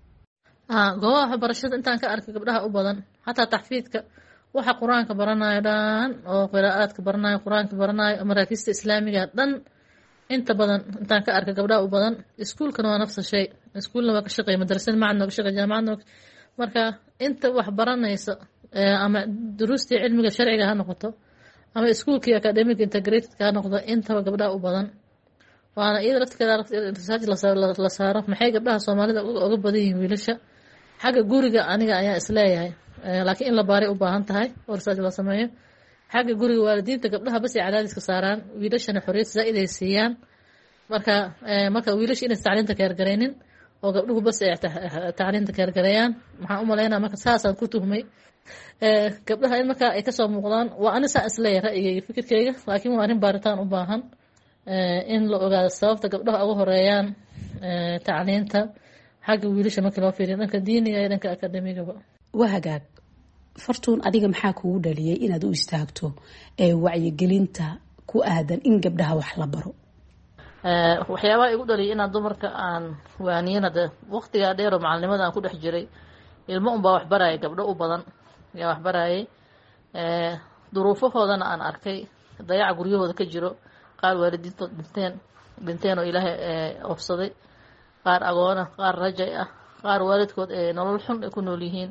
ah goobaha waxbarashada intaan ka arkay gabdhaha u badan hatta taxfiidka waxa quraanka baranayo dhan oo qiraa'adka baranayo quraanka baranayo maraakista islaamiga dhan inta badan intaan ka arkay gabdhaha u badan iskuulkana waa nafs shay iskuulna waa ka shaqeey madrasada macna ka shaqeey jaamacadna marka inta wax baranaysa ama duruustii cilmiga sharciga ha noqoto ama iskuulkii academic integrated ka noqdo inta gabdhaha u badan waana iyada lafteeda research la saaro maxay gabdhaha Soomaalida uga badan yihiin wiilasha xagga guriga aniga ayaa isleeyahay laakiin in la baaray u baahan tahay oo research la sameeyo xagga guriga waalidiinta gabdhaha bas ay cadaadis ka saaraan wiilashana xorriyad zaid ay siiyaan marka marka wiilasha inay tacliinta ka yargareynin oo gabdhuhu bas ay tacliinta ka yargareeyaan maxaan u maleynaa marka saasaan ku tuhmay ee gabdhaha in marka ay ka soo muuqdaan waa ana saa isleeyahay ra'yigayga fikirkayga laakiin waa arrin baaritaan u baahan ee in la ogaado sababta gabdhaha ugu horeeyaan ee tacliinta xagga wiilasha marka loo fiiriyo dhanka diiniga iyo dhanka akademigaba waa hagaag Fartuun adiga maxaa kugu dhaliyay inaad u istaagto ee wacyigelinta ku aadan in gabdhaha wax la baro ee waxyaabaha igu dhaliyay inaan dumarka aan waaniyada waqtiga dheer oo macallimada aan ku dhex jiray ilmo un baa wax baraya gabdho u badan yaa wax barayay ee duruufahoodana aan arkay dayaca guryahooda ka jiro qaar waalidiintood dhinteen dhinteen oo ilaahay ofsaday qaar agoona qaar rajay ah qaar waalidkood ee nolol xun ku nool yihiin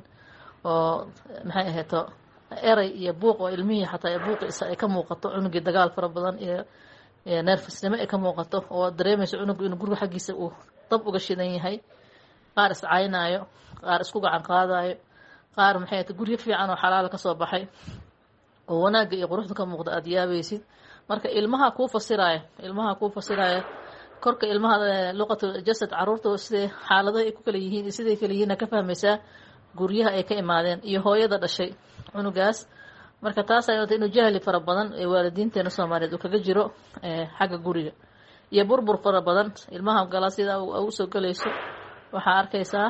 oo maxay ahayto eray iyo buuq oo ilmihii xataa buuqiisa ay ka muuqato cunugii dagaal fara badan iyo nervous-nimo ay ka muuqato oo dareemayso cunugu inuu guriga xaggiisa uu dab uga shidan yahay qaar iscaynaayo qaar isku gacan qaadayo qaar maxay ahayto guryo fiican oo xalaal ka soo baxay oo wanaagga iyo quruxda ka muuqda aad yaabaysid marka ilmaha ku fasiraya ilmaha ku fasiraya korka ilmaha luqadda jasad caruurta sidee xaaladaha ay ku kala yihiin sidee kala yihiin ka fahmaysaa guryaha ay ka imaadeen iyo hooyada dhashay cunugaas marka taas ay inuu jahli fara badan ee waalidiinteena Soomaaliyeed uu kaga jiro ee xagga guriga iyo burbur fara badan ilmaha galaasida uu soo galayso waxa arkaysaa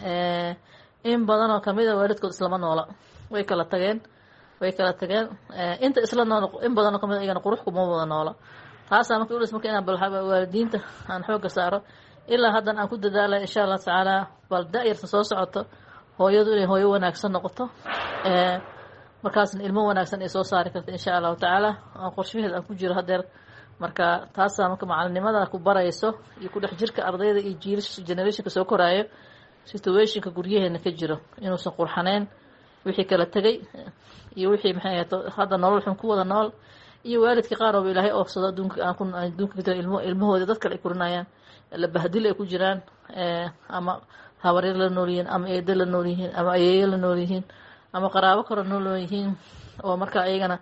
ee in badan oo kamid ah waalidkood islama noola way kala tageen way kala tageen inta isla nool in badan oo kamid ah iyagana qurux kuma wada noola taas aan ku dhis markii aan balxaba waalidiinta aan xoog saaro ilaa hadan aan ku dadaalo insha Allah taala bal daayirta soo socoto hooyadu inay hooyo wanaagsan noqoto ee markaas ilmo wanaagsan ay soo saari karto insha Allah taala aan qorshaheeda aan ku jiro hadeer marka taas aan marka macalinimada ku barayso iyo ku dhex jirka ardayda iyo jiilasha generation ka soo koraayo situation ka guryaheena ka jiro inuu san qurxaneen wixii kala tagay iyo wixii maxay ahayd hada nolol xun ku wada nool iyo waalidka qaar oo ilaahay oofsado adduunka aan ku adduunka ka ilmo ilmahooda dadka ay kurinayaan la bahdil ay ku jiraan ee ama habaryar la nool yihiin ama eedo la nool yihiin ama ayeeyo la nool yihiin ama qaraabo kale nool yihiin oo marka ayagana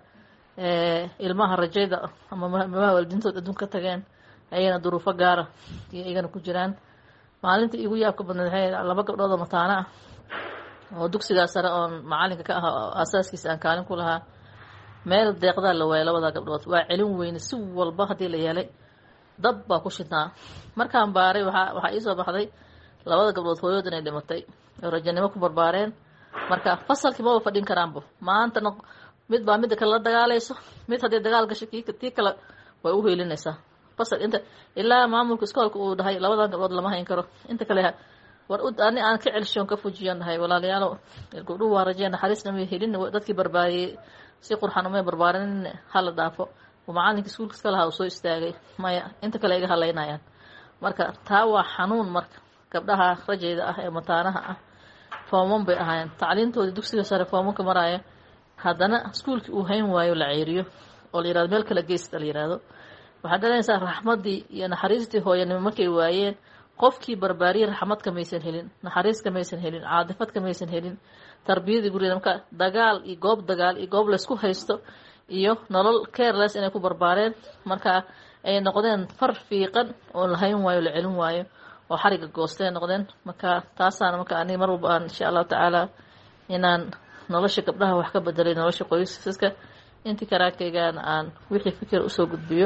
ee ilmaha rajayda ama maamaha waalidiintood adduunka ka tageen ayagana duruufo gaara iyo ayagana ku jiraan maalinta igu yaabka badnayd waxay laba gabdhood oo mataana ah oo dugsiga sare oo macalinka ka ah asaaskiisa aan kaalin ku lahaa meel deeqdaa la waayay labada gabdhood waa celin weyne si walba haddii la yeelay dab baa ku shidnaa markaan baaray waxaa waxaa iisoo baxday labada gabdhood hooyood inay dhimatay oo rajanimo ku barbaareen marka fasalkii maba fadhin karaanba maantana mid baa midda kale la dagaalayso mid haddii dagaal gasho kii tii kale way u heelinaysaa fasal inta ilaa maamulka iskoolka uu dhahay labadan gabdhood lama hayn karo inta kale war ani aan ka celshoon ka fujiyan dhahay walaalayaalo gabdhuhu waa rajeen naxariisna may helin dadkii barbaariyey si qurxan umay barbaarin hala dhaafo macalinka iskuulka iska lahaa uu soo istaagay maya inta kale iga halaynayaan marka taa waa xanuun marka gabdhaha rajayda ah ee mataanaha ah fooman bay ahaayeen tacliintoodii dugsiga sare foomanka maraaya haddana iskuulkii uu hayn waayo la ceeriyo oo la yirahdo meel kala geysta la yirahdo waxaad dhalanaysaa raxmaddii iyo naxariistii hooyanimo markay waayeen qofkii barbaariyey raxmad kamaysan helin naxariis kamaysan helin caadifad kamaysan helin tarbiyadii gurigeeda marka dagaal iyo goob dagaal iyo goob laysku haysto iyo nolol careless inay ku barbaareen marka ay noqdeen far fiiqan oo la hayn waayo la celin waayo oo xariga goostay noqdeen marka taasaana marka aniga mar walba aan insha allahu tacaala inaan nolosha gabdhaha wax ka bedelay nolosha qoysaska intii karaakaygaana aan wixii fikir usoo gudbiyo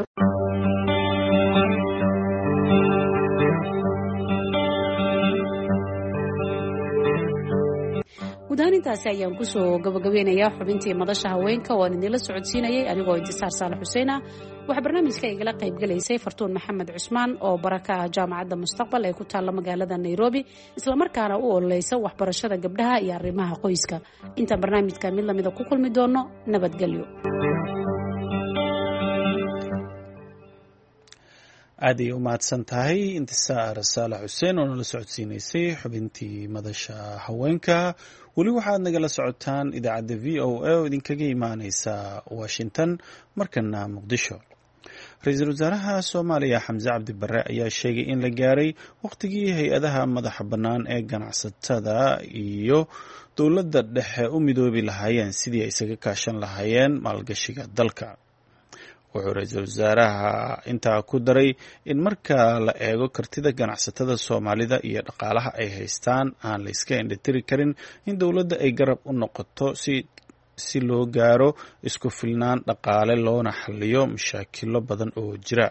gudahanintaasi ayaan kusoo gabagabeynayaa xubintii madasha haweenka oo aan idinla socodsiinayay anigoo intisaar saalax xuseen ah waxaa barnaamijka igala qayb galaysay fartuun maxamed cusmaan oo baraka ah jaamacadda mustaqbal ee ku taalla magaalada nairobi islamarkaana u ololeysa waxbarashada gabdhaha iyo arrimaha qoyska intaan barnaamijka mid lamida ku kulmi doono nabadgelyo. aad ay u mahadsan tahay intisaar saalax xuseen oo nala socodsiinaysay xubintii madasha haweenka. weli waxaad nagala socotaan idaacadda v o a oo idinkaga imaaneysa washington markana muqdisho. ra-iisul wasaaraha soomaaliya xamse cabdi barre ayaa sheegay in la gaaray wakhtigii hay-adaha madaxa bannaan ee ganacsatada iyo dowladda dhexe u midoobi lahaayeen sidii ay isaga kaashan lahaayeen maalgashiga dalka. wuxuu ra-iisul wasaaraha intaa ku daray in marka la eego kartida ganacsatada soomaalida iyo dhaqaalaha ay haystaan aan la iska indhatiri karin in dowladda ay garab u noqoto si si loo gaaro isku filnaan dhaqaale loona xaliyo mashaakilo badan oo jira.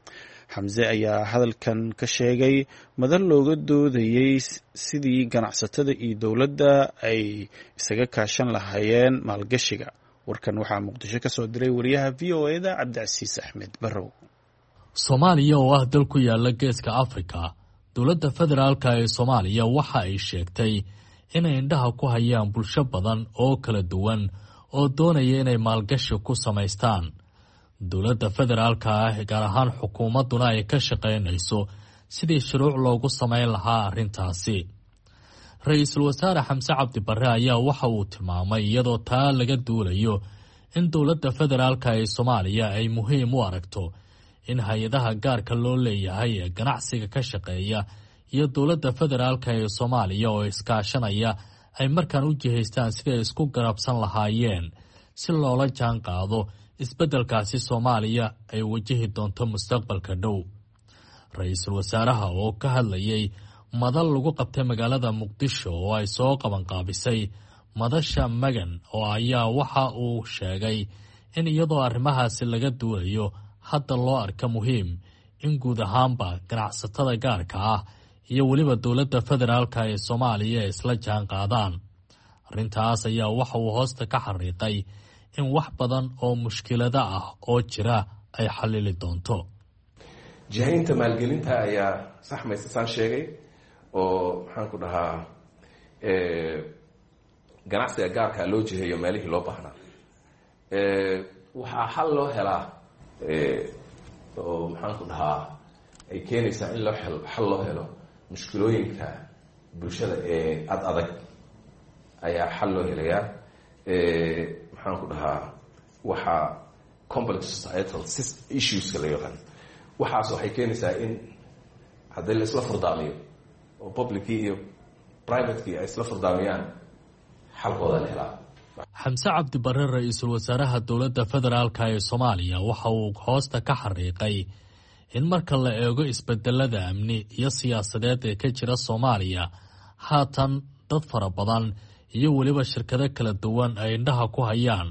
xamse ayaa hadalkan ka sheegay madal looga doodayey sidii ganacsatada iyo dowladda ay isaga kaashan lahaayeen maalgashiga. warkan waxaa muqdisho ka soo diray wariyaha v o e da cabdicasiis axmed barrow. soomaaliya oo ah dal ku yaala geeska afrika, dowladda federaalka ee soomaaliya waxa ay sheegtay inay indhaha ku hayaan bulsho badan oo kala duwan oo doonaya inay maalgashi ku samaystaan. dowladda federaalka ah gaar ahaan xukuumadduna ay ka shaqaynayso sidii shuruuc loogu samayn lahaa arrintaasi. ra-iisul wasaare xamse cabdi barre ayaa waxa uu tilmaamay iyadoo taa laga duulayo in dowladda federaalka ee soomaaliya ay muhiim u aragto in hay-adaha gaarka loo leeyahay ee ganacsiga ka shaqeeya iyo dowladda federaalka ee soomaaliya oo iskaashanaya ay markaan u jihaystaan siday isku garabsan lahaayeen si loola jaan qaado isbeddelkaasi soomaaliya ay wajahi doonto mustaqbalka dhow. ra-iisul wasaaraha oo ka hadlayay madal lagu qabtay magaalada muqdisho oo ay soo qabanqaabisay madasha magan oo ayaa waxa uu sheegay in iyadoo arrimahaasi laga duulayo hadda loo arka muhiim in guud ahaanba ganacsatada gaarka ah iyo weliba dowladda federaalka ee soomaaliya isla jaan qaadaan. arrintaas ayaa waxa uu hoosta ka xariiqay in wax badan oo mushkilada ah oo jira ay xalili doonto. jihaynta maalgelinta ayaa saxmaysa saan sheegay oo maxaan ku dhahaa ganacsiga gaarkaa loo jiheeyo meelihii loo baahnaa. waxaa xal loo helaa oo maxaan ku dhahaa ay keenaysaa in loo xal loo helo mushkilooyinka bulshada ee ad adag ayaa xal loo helayaa. maxaan ku dhahaa waxaa complex societal issueska la yaqaan waxaas waxay keenaysaa in haddii la isla furdaamiyo oo publickii iyo privatekii ay isla furdaamiyaan xalkooda la helaa. xamse cabdi barre ra-iisul wasaaraha dowladda federaalka ee soomaaliya waxa uu hoosta ka xariiqay in marka la eego isbedelada amni iyo siyaasadeed ee ka jira soomaaliya haatan dad fara badan iyo weliba shirkado kala duwan ay indhaha ku hayaan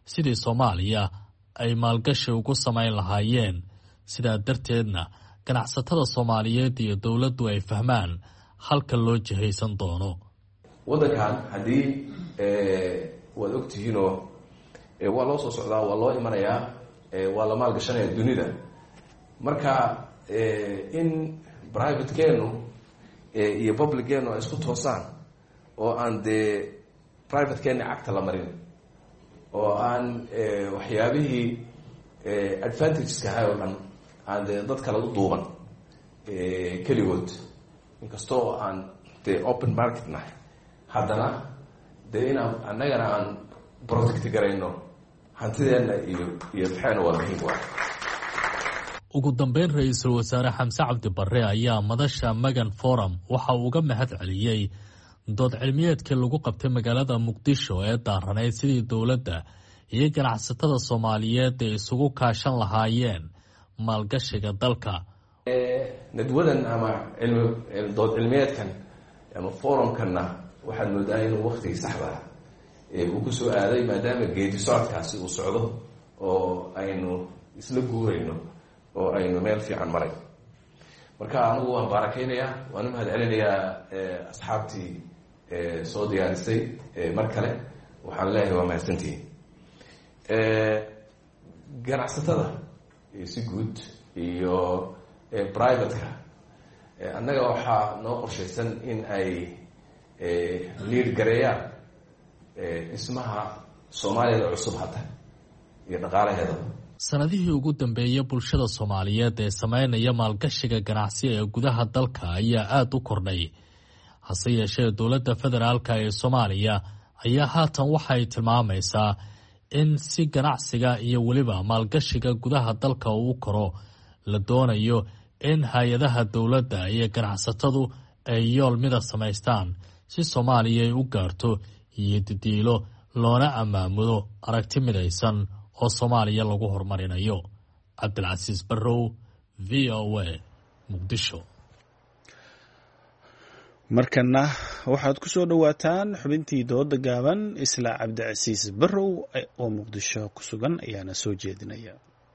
sidii soomaaliya ay maalgashi ugu samayn lahaayeen. sidaa darteedna ganacsatada soomaaliyeed iyo dowladdu ay fahmaan halka loo jihaysan doono. waddankan haddii waad ogtihiinoo waa loo soo socdaa, waa loo imanayaa, waa la maalgashanaya dunida. marka in privatekeenu iyo publiceenu ay isku toosaan oo aan dee privatekeena cagta la marin, oo aan waxyaabihii advantageska ahay oo dhan aan dee dad kale u duuban keligood. inkastoo aan dee open market nahay, haddana dee inaan annagana aan protect garayno hantideenna iyo iyo maxayna waa muhiim waay. ugu dambeyn ra-iisul wasaare xamse cabdi barre ayaa madasha Magan Forum waxa uu uga mahad celiyey dood cilmiyeedkii lagu qabtay magaalada Muqdisho ee daaranayd sidii dowladda iyo ganacsatada Soomaaliyeed ay isugu kaashan lahaayeen maalgashiga dalka. nadwadan ama cilmi dood cilmiyeedkan ama forumkanna waxaad moodaa inuu waqtigii saxda ah uu ku soo aaday, maadaama geedi socodkaasi uu socdo oo aynu isla guurayno oo aynu meel fiican maray. marka anigu waan baarakeynayaa, waan u mahad celinayaa asxaabtii soo diyaarisay. mar kale waxaan leeyahay waa mahadsantihiin. ganacsatada si guud iyo privateka annaga waxaa noo qorshaysan in ay liid gareeyaan dhismaha soomaaliyada cusub hadda iyo dhaqaalaheeda. sanadihii ugu dambeeyay bulshada Soomaaliyeed ee sameynaya maalgashiga ganacsi ee gudaha dalka ayaa aad u kordhay. hase yeeshee dowladda federaalka ee Soomaaliya ayaa haatan waxay tilmaamaysaa in si ganacsiga iyo weliba maalgashiga gudaha dalka uu koro la doonayo in hay-adaha dowladda iyo ganacsatadu ay yool mida samaystaan si Soomaaliya ay u gaarto iyo didiilo loona amaamudo aragti midaysan oo Soomaaliya lagu horumarinayo. Cabdilcasiis Barrow, V O A, Muqdisho. markana waxaad ku soo dhawaataan xubintii dooda gaaban. isla Cabdilcasiis Barrow oo Muqdisho ku sugan ayaana soo jeedinaya.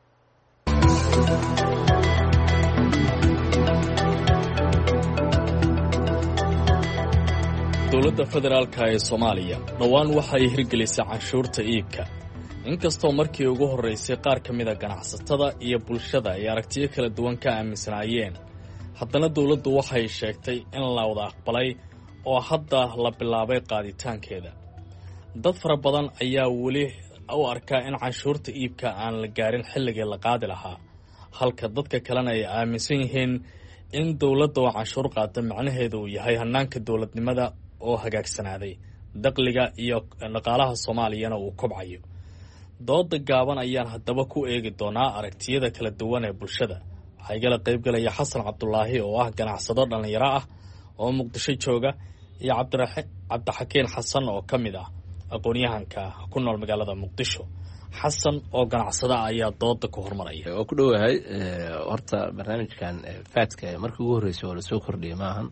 dowladda federaalka ee Soomaaliya dhawaan waxay hirgelisay canshuurta iibka. inkastoo markii ugu horeysay qaar ka mid a ganacsatada iyo bulshada ay aragtiyo kala duwan ka aaminsanaayeen, haddana dowladdu waxay sheegtay in la wada aqbalay oo hadda la bilaabay qaaditaankeeda. dad fara badan ayaa weli u arkaa in canshuurta iibka aan la gaarin xilligii la qaadi lahaa, halka dadka kalena ay aaminsan yihiin in dowladda oo canshuur qaata macnaheedu uu yahay hannaanka dowladnimada oo hagaagsanaaday, dakhliga iyo dhaqaalaha Soomaaliyana uu kobcayo. dooda gaaban ayaan haddaba ku eegi doonaa aragtiyada kala duwan ee bulshada. waxaa igala qaybgalaya xasan cabdulaahi oo ah ganacsado dhallinyaro ah oo Muqdisho jooga, iyo cabdixakiin xasan oo ka mid ah aqoon-yahanka ku nool magaalada Muqdisho. xasan oo ganacsada ayaa dooda ku hormaraya. oo ku dhowahay horta barnaamijkan faadka markii ugu horreysay oo lasoo kordhiyay maahan.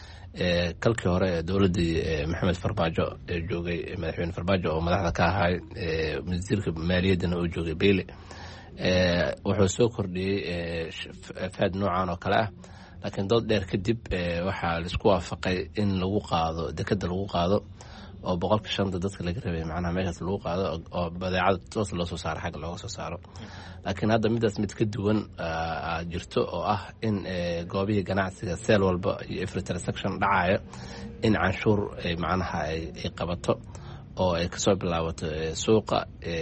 kalkii hore dowladdii maxamed farmaajo ee joogay, madaxweyne farmaajo oo madaxda ka ahay, wasiirka maaliyaddana uu joogay beyle, wuxuu soo kordhiyey faad noocan oo kale ah. laakiin dood dheer kadib waxaa laisku waafaqay in lagu qaado dekeda lagu qaado oo boqolka shanta dadka laga rabay macnaha meeshaas lagu qaado oo badeecada toos loo soo saaro, xagga looga soo saaro. laakiin hadda midaas mid ka duwan jirto oo ah in goobihii ganacsiga seel walba iyo every transaction dhacayo in canshuur macnaha ay qabato oo ay kasoo bilaabato suuqa,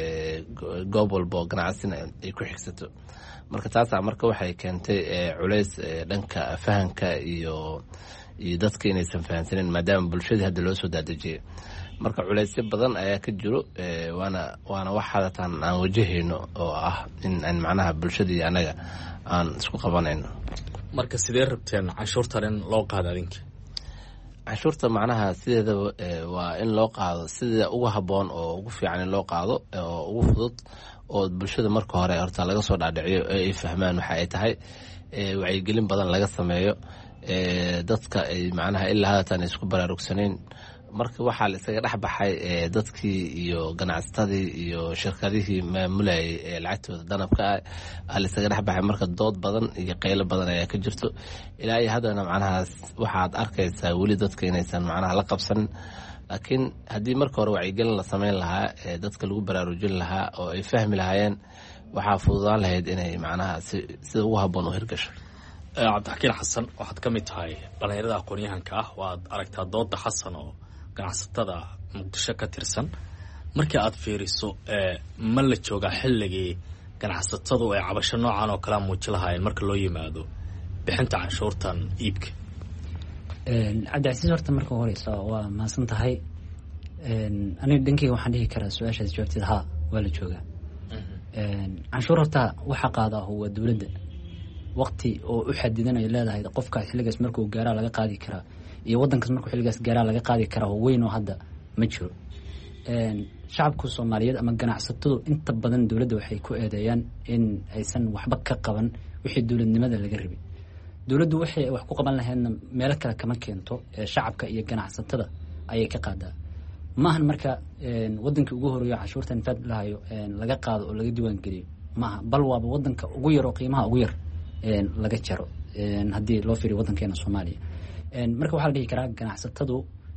goob walba oo ganacsina ay ku xigsato. marka taasaa marka waxay keentay culays dhanka fahanka iyo iyo dadka inaysan fahansanin, maadaama bulshadii hadda loo soo daadejiyay. marka culaysyo badan ayaa ka jiro, waana waana wax hadatan aan wajahayno oo ah in aan macnaha bulshadii anaga aan isku qabanayno. marka sidee rabteen canshuurtan in loo qaado adinka? canshuurta macnaha sideedaba waa in loo qaado sida ugu habboon oo ugu fiican in loo qaado oo ugu fudud, oo bulshada marka hore horta laga soo dhaadhiciyo ee ay fahmaan waxa ay tahay, wacyigelin badan laga sameeyo, dadka ay macnaha ilaa hadatan isku baraarugsanayn marka waxaa la isaga dhex baxay dadkii iyo ganacsatadii iyo shirkadihii maamulayay ee lacagtooda danabka ah la isaga dhex baxay marka dood badan iyo qaylo badan ayaa ka jirto ilaa iyo haddana macnahaas waxaad arkaysaa weli dadka inaysan macnaha la qabsanin laakiin haddii marka hore wacyigelin la samayn lahaa ee dadka lagu baraarujin lahaa oo ay fahmi lahaayeen waxaa fududaan lahayd inay macnaha sida ugu habboon u hirgasho. cabdixakiin xasan waxaad ka mid tahay dhallinyarada aqoon-yahanka ah waad aragtaa dooda xasan oo ganacsatada muqdisho ka tirsan markii aad fiiriso ma la joogaa xilligii ganacsatadu ay cabasho noocan oo kalea muuji lahaayeen marka loo yimaado bixinta canshuurtan iibka? cabdicasiis horta marka horeysa waa mahadsan tahay aniga dhankeyga waxaan dhihi karaa su-aashaas jawaabteed haa waa la joogaa. canshuur horta waxa qaada waa dowladda waqti oo u xadidanay leedahay qofkaas xilligaas markuu gaaraa laga qaadi karaa iyo wadankaas markuu xilligaas gaaraa laga qaadi karaa oo weyn oo hadda ma jiro. shacabka Soomaaliyeed ama ganacsatadu inta badan dowladda waxay ku eedeeyaan in aysan waxba ka qaban wixii dowladnimada laga rabay. dowladdu waxay wax ku qaban lahaydna meel kale kama keento shacabka iyo ganacsatada ayay ka qaadaa. maahan marka wadanka ugu horeeyo cashuurtan fad lahayo laga qaado oo laga diiwaan geliyo maaha bal waaba wadanka ugu yar oo qiimaha ugu yar laga jaro haddii loo fiiriyo wadankeena Soomaaliya. marka waxaa la dhihi karaa ganacsatadu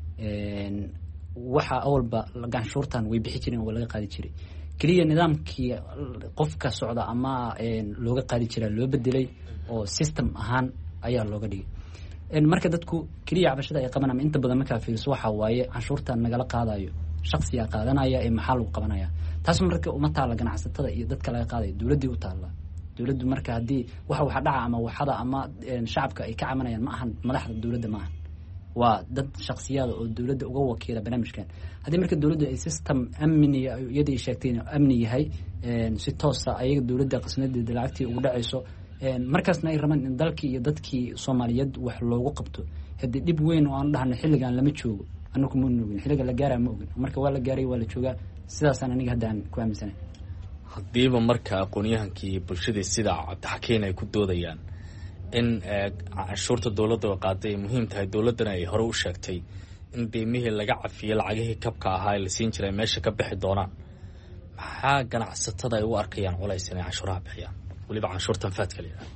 waxa awalba canshuurtan way bixi jireen oo laga qaadi jiray kaliya nidaamkii qofka socda ama looga qaadi jiray loo bedelay oo system ahaan ayaa looga dhigay. marka dadku kaliya cabashada ay qabanayaan inta badan marka fiiriso waxa waaye canshuurtan nagala qaadayo shakhsiga qaadanaya ee maxaa lagu qabanaya taas marka uma taala ganacsatada iyo dadka laga qaadayo dowladda u taala. dowladdu marka hadii waxa waxa dhaca ama waxada ama shacabka ay ka camanayaan ma ahan madaxda dowladda ma ahan waa dad shakhsiyada oo dowladda uga wakiila barnaamijkan. haddii marka dowladdu ay system amni iyadii sheegtay amni yahay si toos ah ayaga dowladda qasnadeeda lacagtii ugu dhacayso markaasna ay rabaan in dalkii iyo dadkii Soomaaliyeed wax loogu qabto haddii dib weyn oo aan dhahno xilligan lama joogo anagu ma ogin xilliga la gaaray ma ogin marka waa la gaaray waa la joogaa sidaas aan aniga hadda aan ku aaminsanahay. haddiiba marka aqoon-yahankii bulshadii sida cabdixakiin ay ku doodayaan in canshuurta dowladda oo qaaday ay muhiim tahay dowladdana ay hore u sheegtay in deymihii laga cafiyey lacagihii kabka ahaa ee la siin jiray meesha ka bixi doonaan maxaa ganacsatada ay u arkayaan culays inay canshuuraha bixiyaan weliba canshuurtan faadka la yidhaha?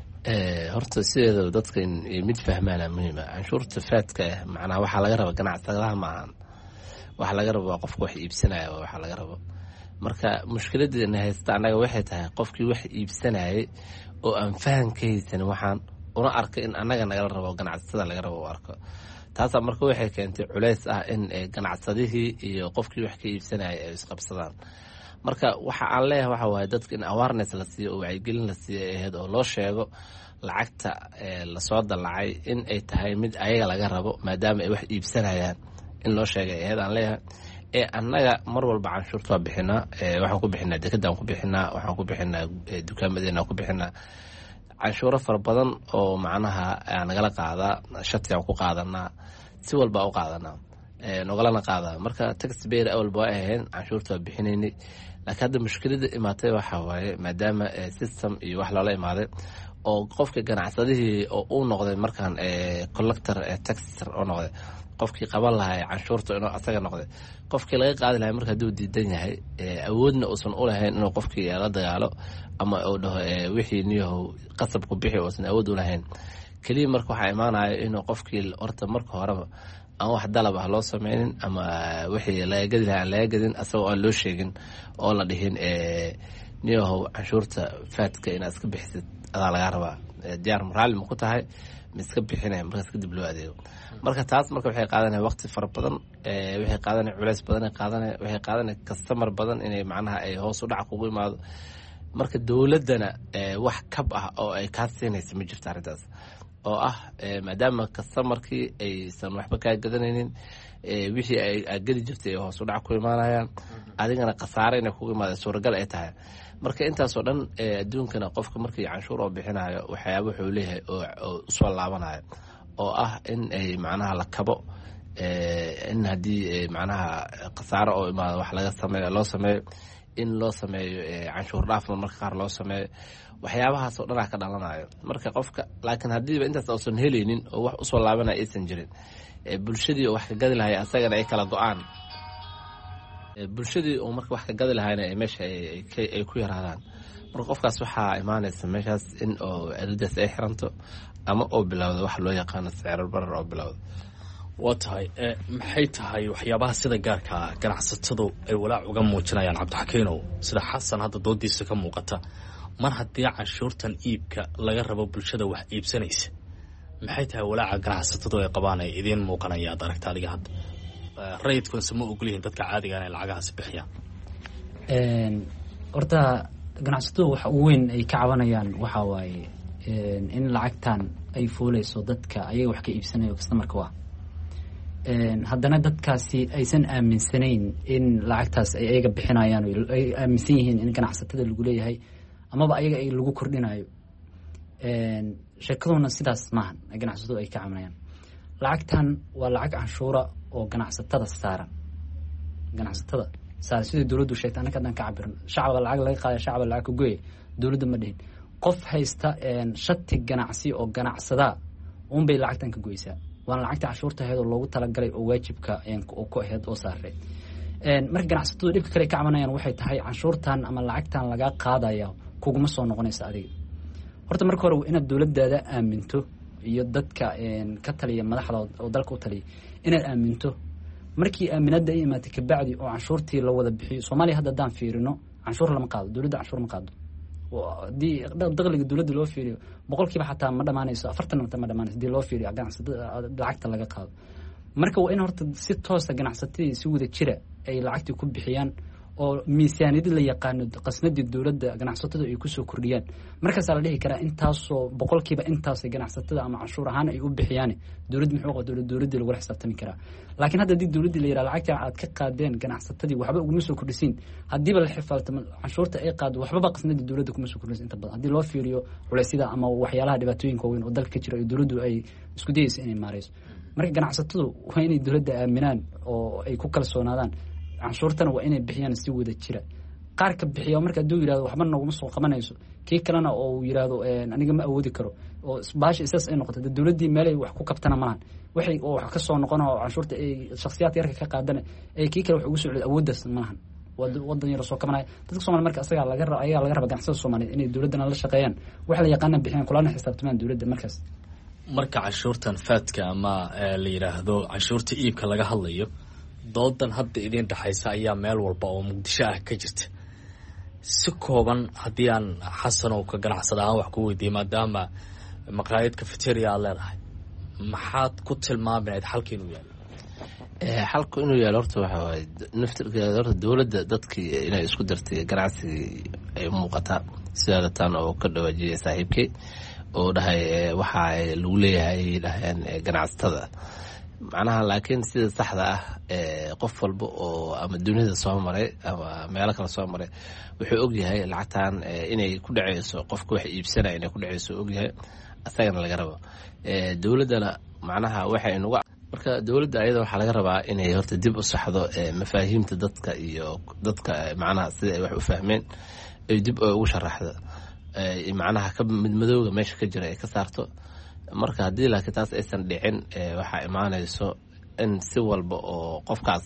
horta sideeda dadka in mid fahmaana muhiima canshuurta faadka ah macnaha waxaa laga raba ganacsadaha ma ahan waxa laga rabo waa qofka wax iibsanaya waxa laga rabo. marka mushkiladeena haysta annaga waxay tahay qofkii wax iibsanayay oo aan fahankaysan waxaan una arkay in annaga nagala rabo ganacsatada laga rabo u arko taasaa marka waxay keentay culays ah in ganacsadihii iyo qofkii wax ka iibsanayay ay isqabsadaan. marka waxa aan leeyahay waxa waaye dadka in awareness la siiyo oo wacyigelin la siiyo ahayd oo loo sheego lacagta lasoo dallacay in ay tahay mid ayaga laga rabo maadaama ay wax iibsanayaan in loo sheegay ahayd aan leeyahay. ee annaga mar walba canshuurta waa bixinaa waxaan ku bixinaa dekedaan ku bixinaa waxaan ku bixinaa dukaamadeenaan ku bixinaa canshuuro fara badan oo macnaha nagala qaadaa shatigaan ku qaadanaa si walba u qaadanaa nogalana qaadaa. marka tax payer awalba waa ahayn canshuurta waa bixinaynay laakiin hadda mushkilada imaatay waxaa waaye maadaama system iyo wax loola imaaday oo qofka ganacsadihii oo uu noqday markaan collector taxer oo noqday qofkii qaban lahaa canshuurta inuu asaga noqday qofkii laga qaadi lahaa marka hadduu diidan yahay awoodna uusan u lahayn inuu qofkii la dagaalo ama uu dhaho wixii niyahow qasabku bixi uusan awood u lahayn keliya marka waxaa imaanaya inuu qofkii horta marka horeba aan wax dalab ah loo sameynin ama wixii laga gadi lahaa aan laga gadin asagoo aan loo sheegin oo la dhihin niyahow canshuurta faadka inaad iska bixisid adaa lagaa rabaa diyaar maraali ma ku tahay ma iska bixinaya markaas kadib loo adeego. marka taas marka waxay qaadanaya waqti fara badan waxay qaadanaya culays badan qaadanaya waxay qaadanaya customer badan inay macnaha ay hoos u dhac kugu imaado. marka dowladdana wax kab ah oo ay kaa siinaysa ma jirto arrintaas oo ah maadaama customerkii aysan waxba kaa gadanaynin wixii ay gadi jirtay hoos u dhac ku imaanayaan adigana khasaare inay kugu imaada suuragal ay tahay. marka intaasoo dhan adduunkana qofka markii canshuur oo bixinayo waxyaaba wuxuu leeyahay oo usoo laabanayo oo ah in ay macnaha la kabo in haddii macnaha khasaaro oo imaado wax laga sameeyo loo sameeyo in loo sameeyo canshuur dhaafma marka qaar loo sameeyo waxyaabahaasoo dhanaa ka dhalanayo marka qofka laakiin haddiiba intaas uusan helaynin oo wax usoo laabanaya aysan jirin bulshadii oo wax ka gadi lahay asagana ay kala go-aan bulshadii oo marka wax ka gadi lahayna meesha ay ku yaraadaan marka qofkaas waxaa imaanaysa meeshaas in oo aridaas ay xiranto ama oo bilowda wax loo yaqaano sicir barar oo bilowda waa tahay maxay tahay waxyaabaha sida gaarka ganacsatadu ay walaac uga muujinayaan cabdixakiinow sida xasan hadda doodiisa ka muuqata mar haddii canshuurtan iibka laga rabo bulshada wax iibsanaysa maxay tahay walaaca ganacsatadu ay qabaan ay idiin muuqanaya ad aragta adiga hadda rayidkunse ma ogolyihiin dadka caadiga inay lacagahaasi bixiyaan horta ganacsatadu waxa ugu weyn ay ka cabanayaan waxaa waaye in lacagtan ay fuuleyso dadka ayaga wax ka iibsanayo customarka waa haddana dadkaasi aysan aaminsanayn in lacagtaas ay ayaga bixinayaan ay aaminsan yihiin in ganacsatada lagu leeyahay amaba ayaga ay lagu kordhinayo sheekaduna sidaas maahan ganacsatadu ay ka cabanayaan lacagtan waa lacag canshuura oo ganacsatada saaran ganacsatada saaran sidai dowladdu sheegtay annaka haddaan ka cabirno shacaba lacag laga qaada shacaba lacag ka goya dowladda ma dhihin qof haysta shati ganacsi oo ganacsadaa unbay lacagtan ka goysaa waana lacagta canshuurta ahayd oo loogu talagalay oo waajibka ku ahayd oo saareed marka ganacsatadu dhibka kale ka cabanayaan waxay tahay canshuurtan ama lacagtan lagaa qaadaya kuguma soo noqonaysa adiga horta marka hore inaad dowladdaada aaminto iyo dadka ka taliya madaxda oo dalka u taliya inaad aaminto markii aaminada ay imaatay kabacdi oo canshuurtii la wada bixiyo soomaaliya hadda haddaan fiirino canshuur lama qaado dowladda canshuur ma qaado haddii dakhliga dowladda loo fiiriyo boqolkiiba xataa ma dhamaanayso afartan ma dhamaanayso hadii loo fiiriyo ganacsatada lacagta laga qaado marka waa in horta si toosa ganacsatadii si wada jira ay lacagtii ku bixiyaan oo miisaaniyad la yaqaano qasnadii dowladda ganacsatada ay kusoo kordhiyaan markaasaa la dhihi karaa intaasoo boqolkiiba intaasay ganacsatada ama canshuur ahaan ay u bixiyaan dowladd muxuu qaba dowladdii lagula xisaabtami karaa laakiin hadda haddii dowladdii la yidhaha lacagta aad ka qaadeen ganacsatadii waxba uguma soo kordhisiin haddiiba la xifaaltamo canshuurta ay qaado waxbaba qasnadii dowladda kuma soo kordhisin inta badan haddii loo fiiriyo culeysyada ama waxyaalaha dhibaatooyinka waaweyn oo dalka ka jira iyo dowladdu ay isku dayaysa inay maareyso marka ganacsatadu waa inay dowladda aaminaan oo ay ku kalsoonaadaan canshuurtana waa inay bixiyaan si wada jira qaar ka bixiya marka hadduu yidhahdo waxba noguma soo qabanayso kii kalena oo uu yidhaahdo aniga ma awoodi karo oo baasha isaas ay noqoto dowladdii meelay wax ku kabtana malahan waxay oo wax ka soo noqona oo canshuurta ay shakhsiyaadka yarka ka qaadana ee kii kale wax ugu soo celiyo awooddaas malahan wadan yaro soo kabanaya dadka Soomaaliya marka asaga laga rabo ayaga laga rabo ganacsatada Soomaaliyeed inay dowladana la shaqeeyaan wax la yaqaan bixiyaan kulana xisaabtamaan dowladda markaas marka canshuurtan faadka ama la yiraahdo canshuurta iibka laga hadlayo doodan hadda idin dhaxaysa ayaa meel walba oo Muqdisho ah ka jirta si kooban haddii aan xasan oo ka ganacsada aan wax ku weydiiyo maadaama maqaayad cafeteria aad leedahay maxaad ku tilmaamayd xalka inuu yaalo xalku inuu yaalo horta waxa waaye naftirkeeda horta dowladda dadkii inay isku dartay ganacsigii ay muuqataa sidaada tan oo ka dhawaajiyay saaxiibkii oo dhahay waxa lagu leeyahay dhahayaan ganacsatada macnaha laakiin sida saxda ah qof walba oo ama dunida soo maray ama meelo kale soo maray wuxuu ogyahay lacagtan inay ku dhaceyso qofka wax iibsanaya inay ku dhaceyso ogyahay asagana laga rabo dowladdana macnaha waxay nagu marka dowladda ayada waxaa laga rabaa inay horta dib u saxdo mafaahiimta dadka iyo dadka macnaha sida ay wax u fahmeen ay dib ugu sharaxdo macnaha ka midmadowga meesha ka jira ay ka saarto marka haddii laakiin taas aysan dhicin waxaa imaanayso in si walba oo qofkaas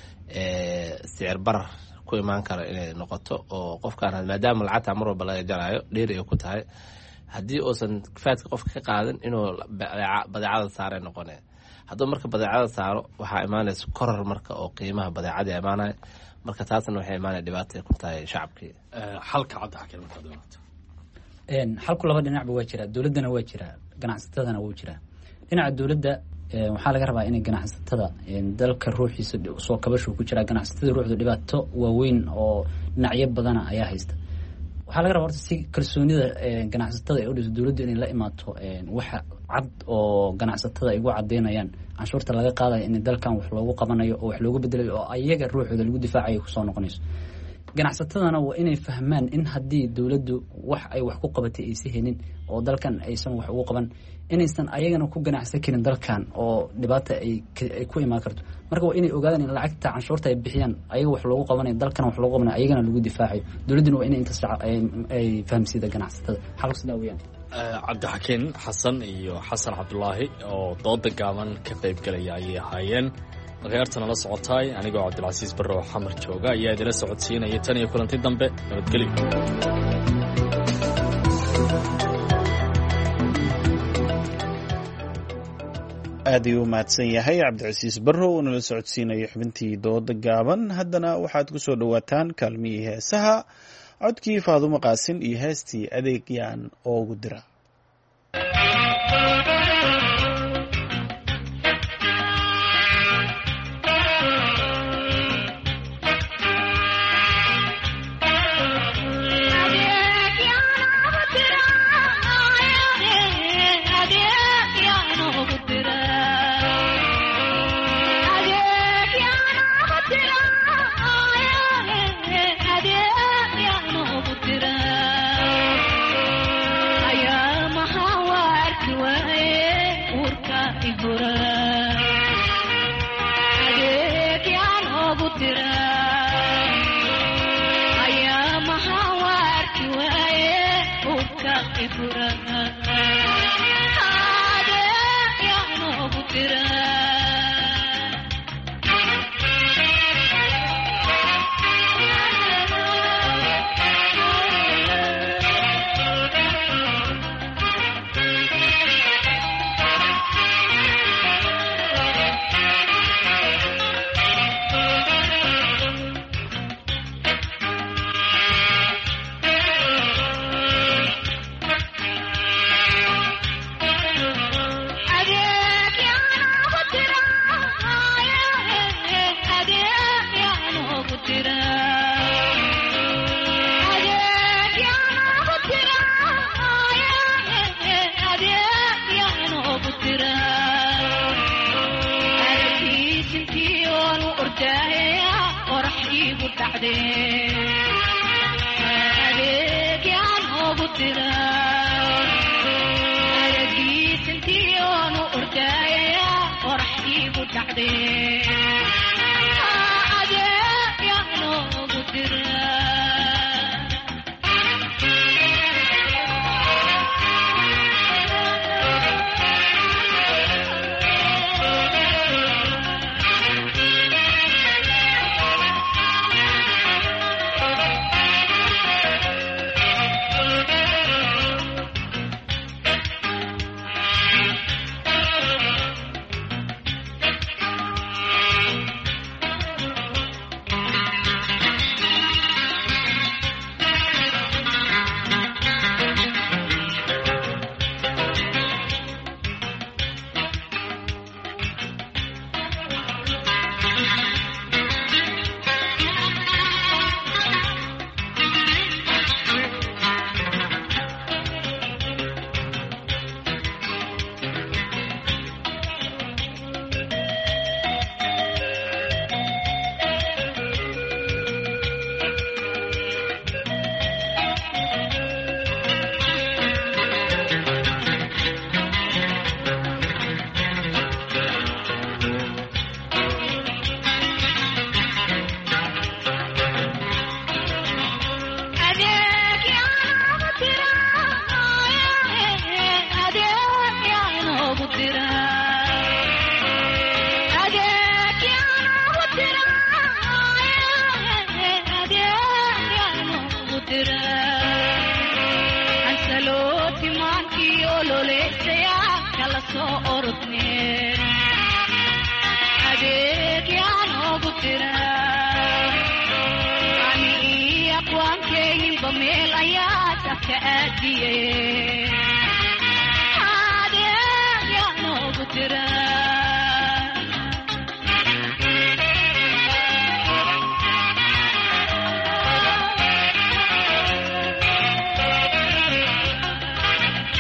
sicir barar ku imaan karo inay noqoto oo qofkaan maadaama lacagta mar walba laga jaraayo dheeri ay ku tahay haddii uusan faadka qofka ka qaadan inuu badeecada saaray noqone hadduu marka badeecada saaro waxaa imaanaysa koror marka oo qiimaha badeecadii imaanaya marka taasna waxay imaanaya dhibaatay ku tahay shacabkii xalka cadda xakiin markaad doonto xalku laba dhinacba waa jiraa dowladdana waa jiraa ganacsatadana wuu jiraa dhinaca dowladda waxaa laga rabaa inay ganacsatada dalka ruuxiisa soo kabashu ku jiraa ganacsatada ruuxdu dhibaato waaweyn oo dhinacyo badana ayaa haysta waxaa laga rabaa horta si kalsoonida ganacsatada ay u dhiso dowladdu inay la imaato waxa cad oo ganacsatada ay ugu cadeynayaan canshuurta laga qaadayo in dalkan wax loogu qabanayo oo wax loogu bedelayo oo ayaga ruuxooda lagu difaacayo kusoo noqonayso ganacsatadana waa inay fahmaan in haddii dowladdu wax ay wax ku qabatay aysan helin oo dalkan aysan wax ugu qaban inaysan ayagana ku ganacsan karin dalkan oo dhibaata ay ku imaan karto marka waa inay ogaadaan in lacagta canshuurta ay bixiyaan ayaga wax loogu qabanayo dalkan wax loogu qabanayo ayagana lagu difaacayo dowladduna waa inay intaas ay fahamsiida ganacsatada xalku sidaa weeyaan cabdixakiin xasan iyo xasan cabdulaahi oo dooda gaaban ka qayb galaya ayay ahaayeen akhyaartana la socotaay anigoo cabdilcasiis barre oo xamar jooga ayaa idila socodsiinaya tan iyo kulanti dambe nabadgelyo aad ayuu u mahadsan yahay cabdicasiis barrow oo nala socodsiinaya xubintii dooda gaaban haddana waxaad ku soo dhowaataan kaalmihii heesaha codkii faadumo qaasin iyo heestii adeegyaan oogu dira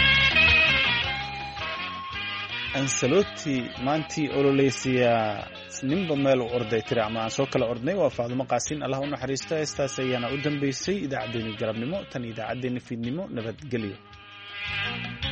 ansaloti maantii ololeysiya ninba meel u orday tiri ama aan soo kala ordnay waa Faadumo Qaasin Allah u naxariisto heestaas ayaana u dambeysay idaacaddeenii galabnimo tan idaacaddeenii fiidnimo nabadgelyo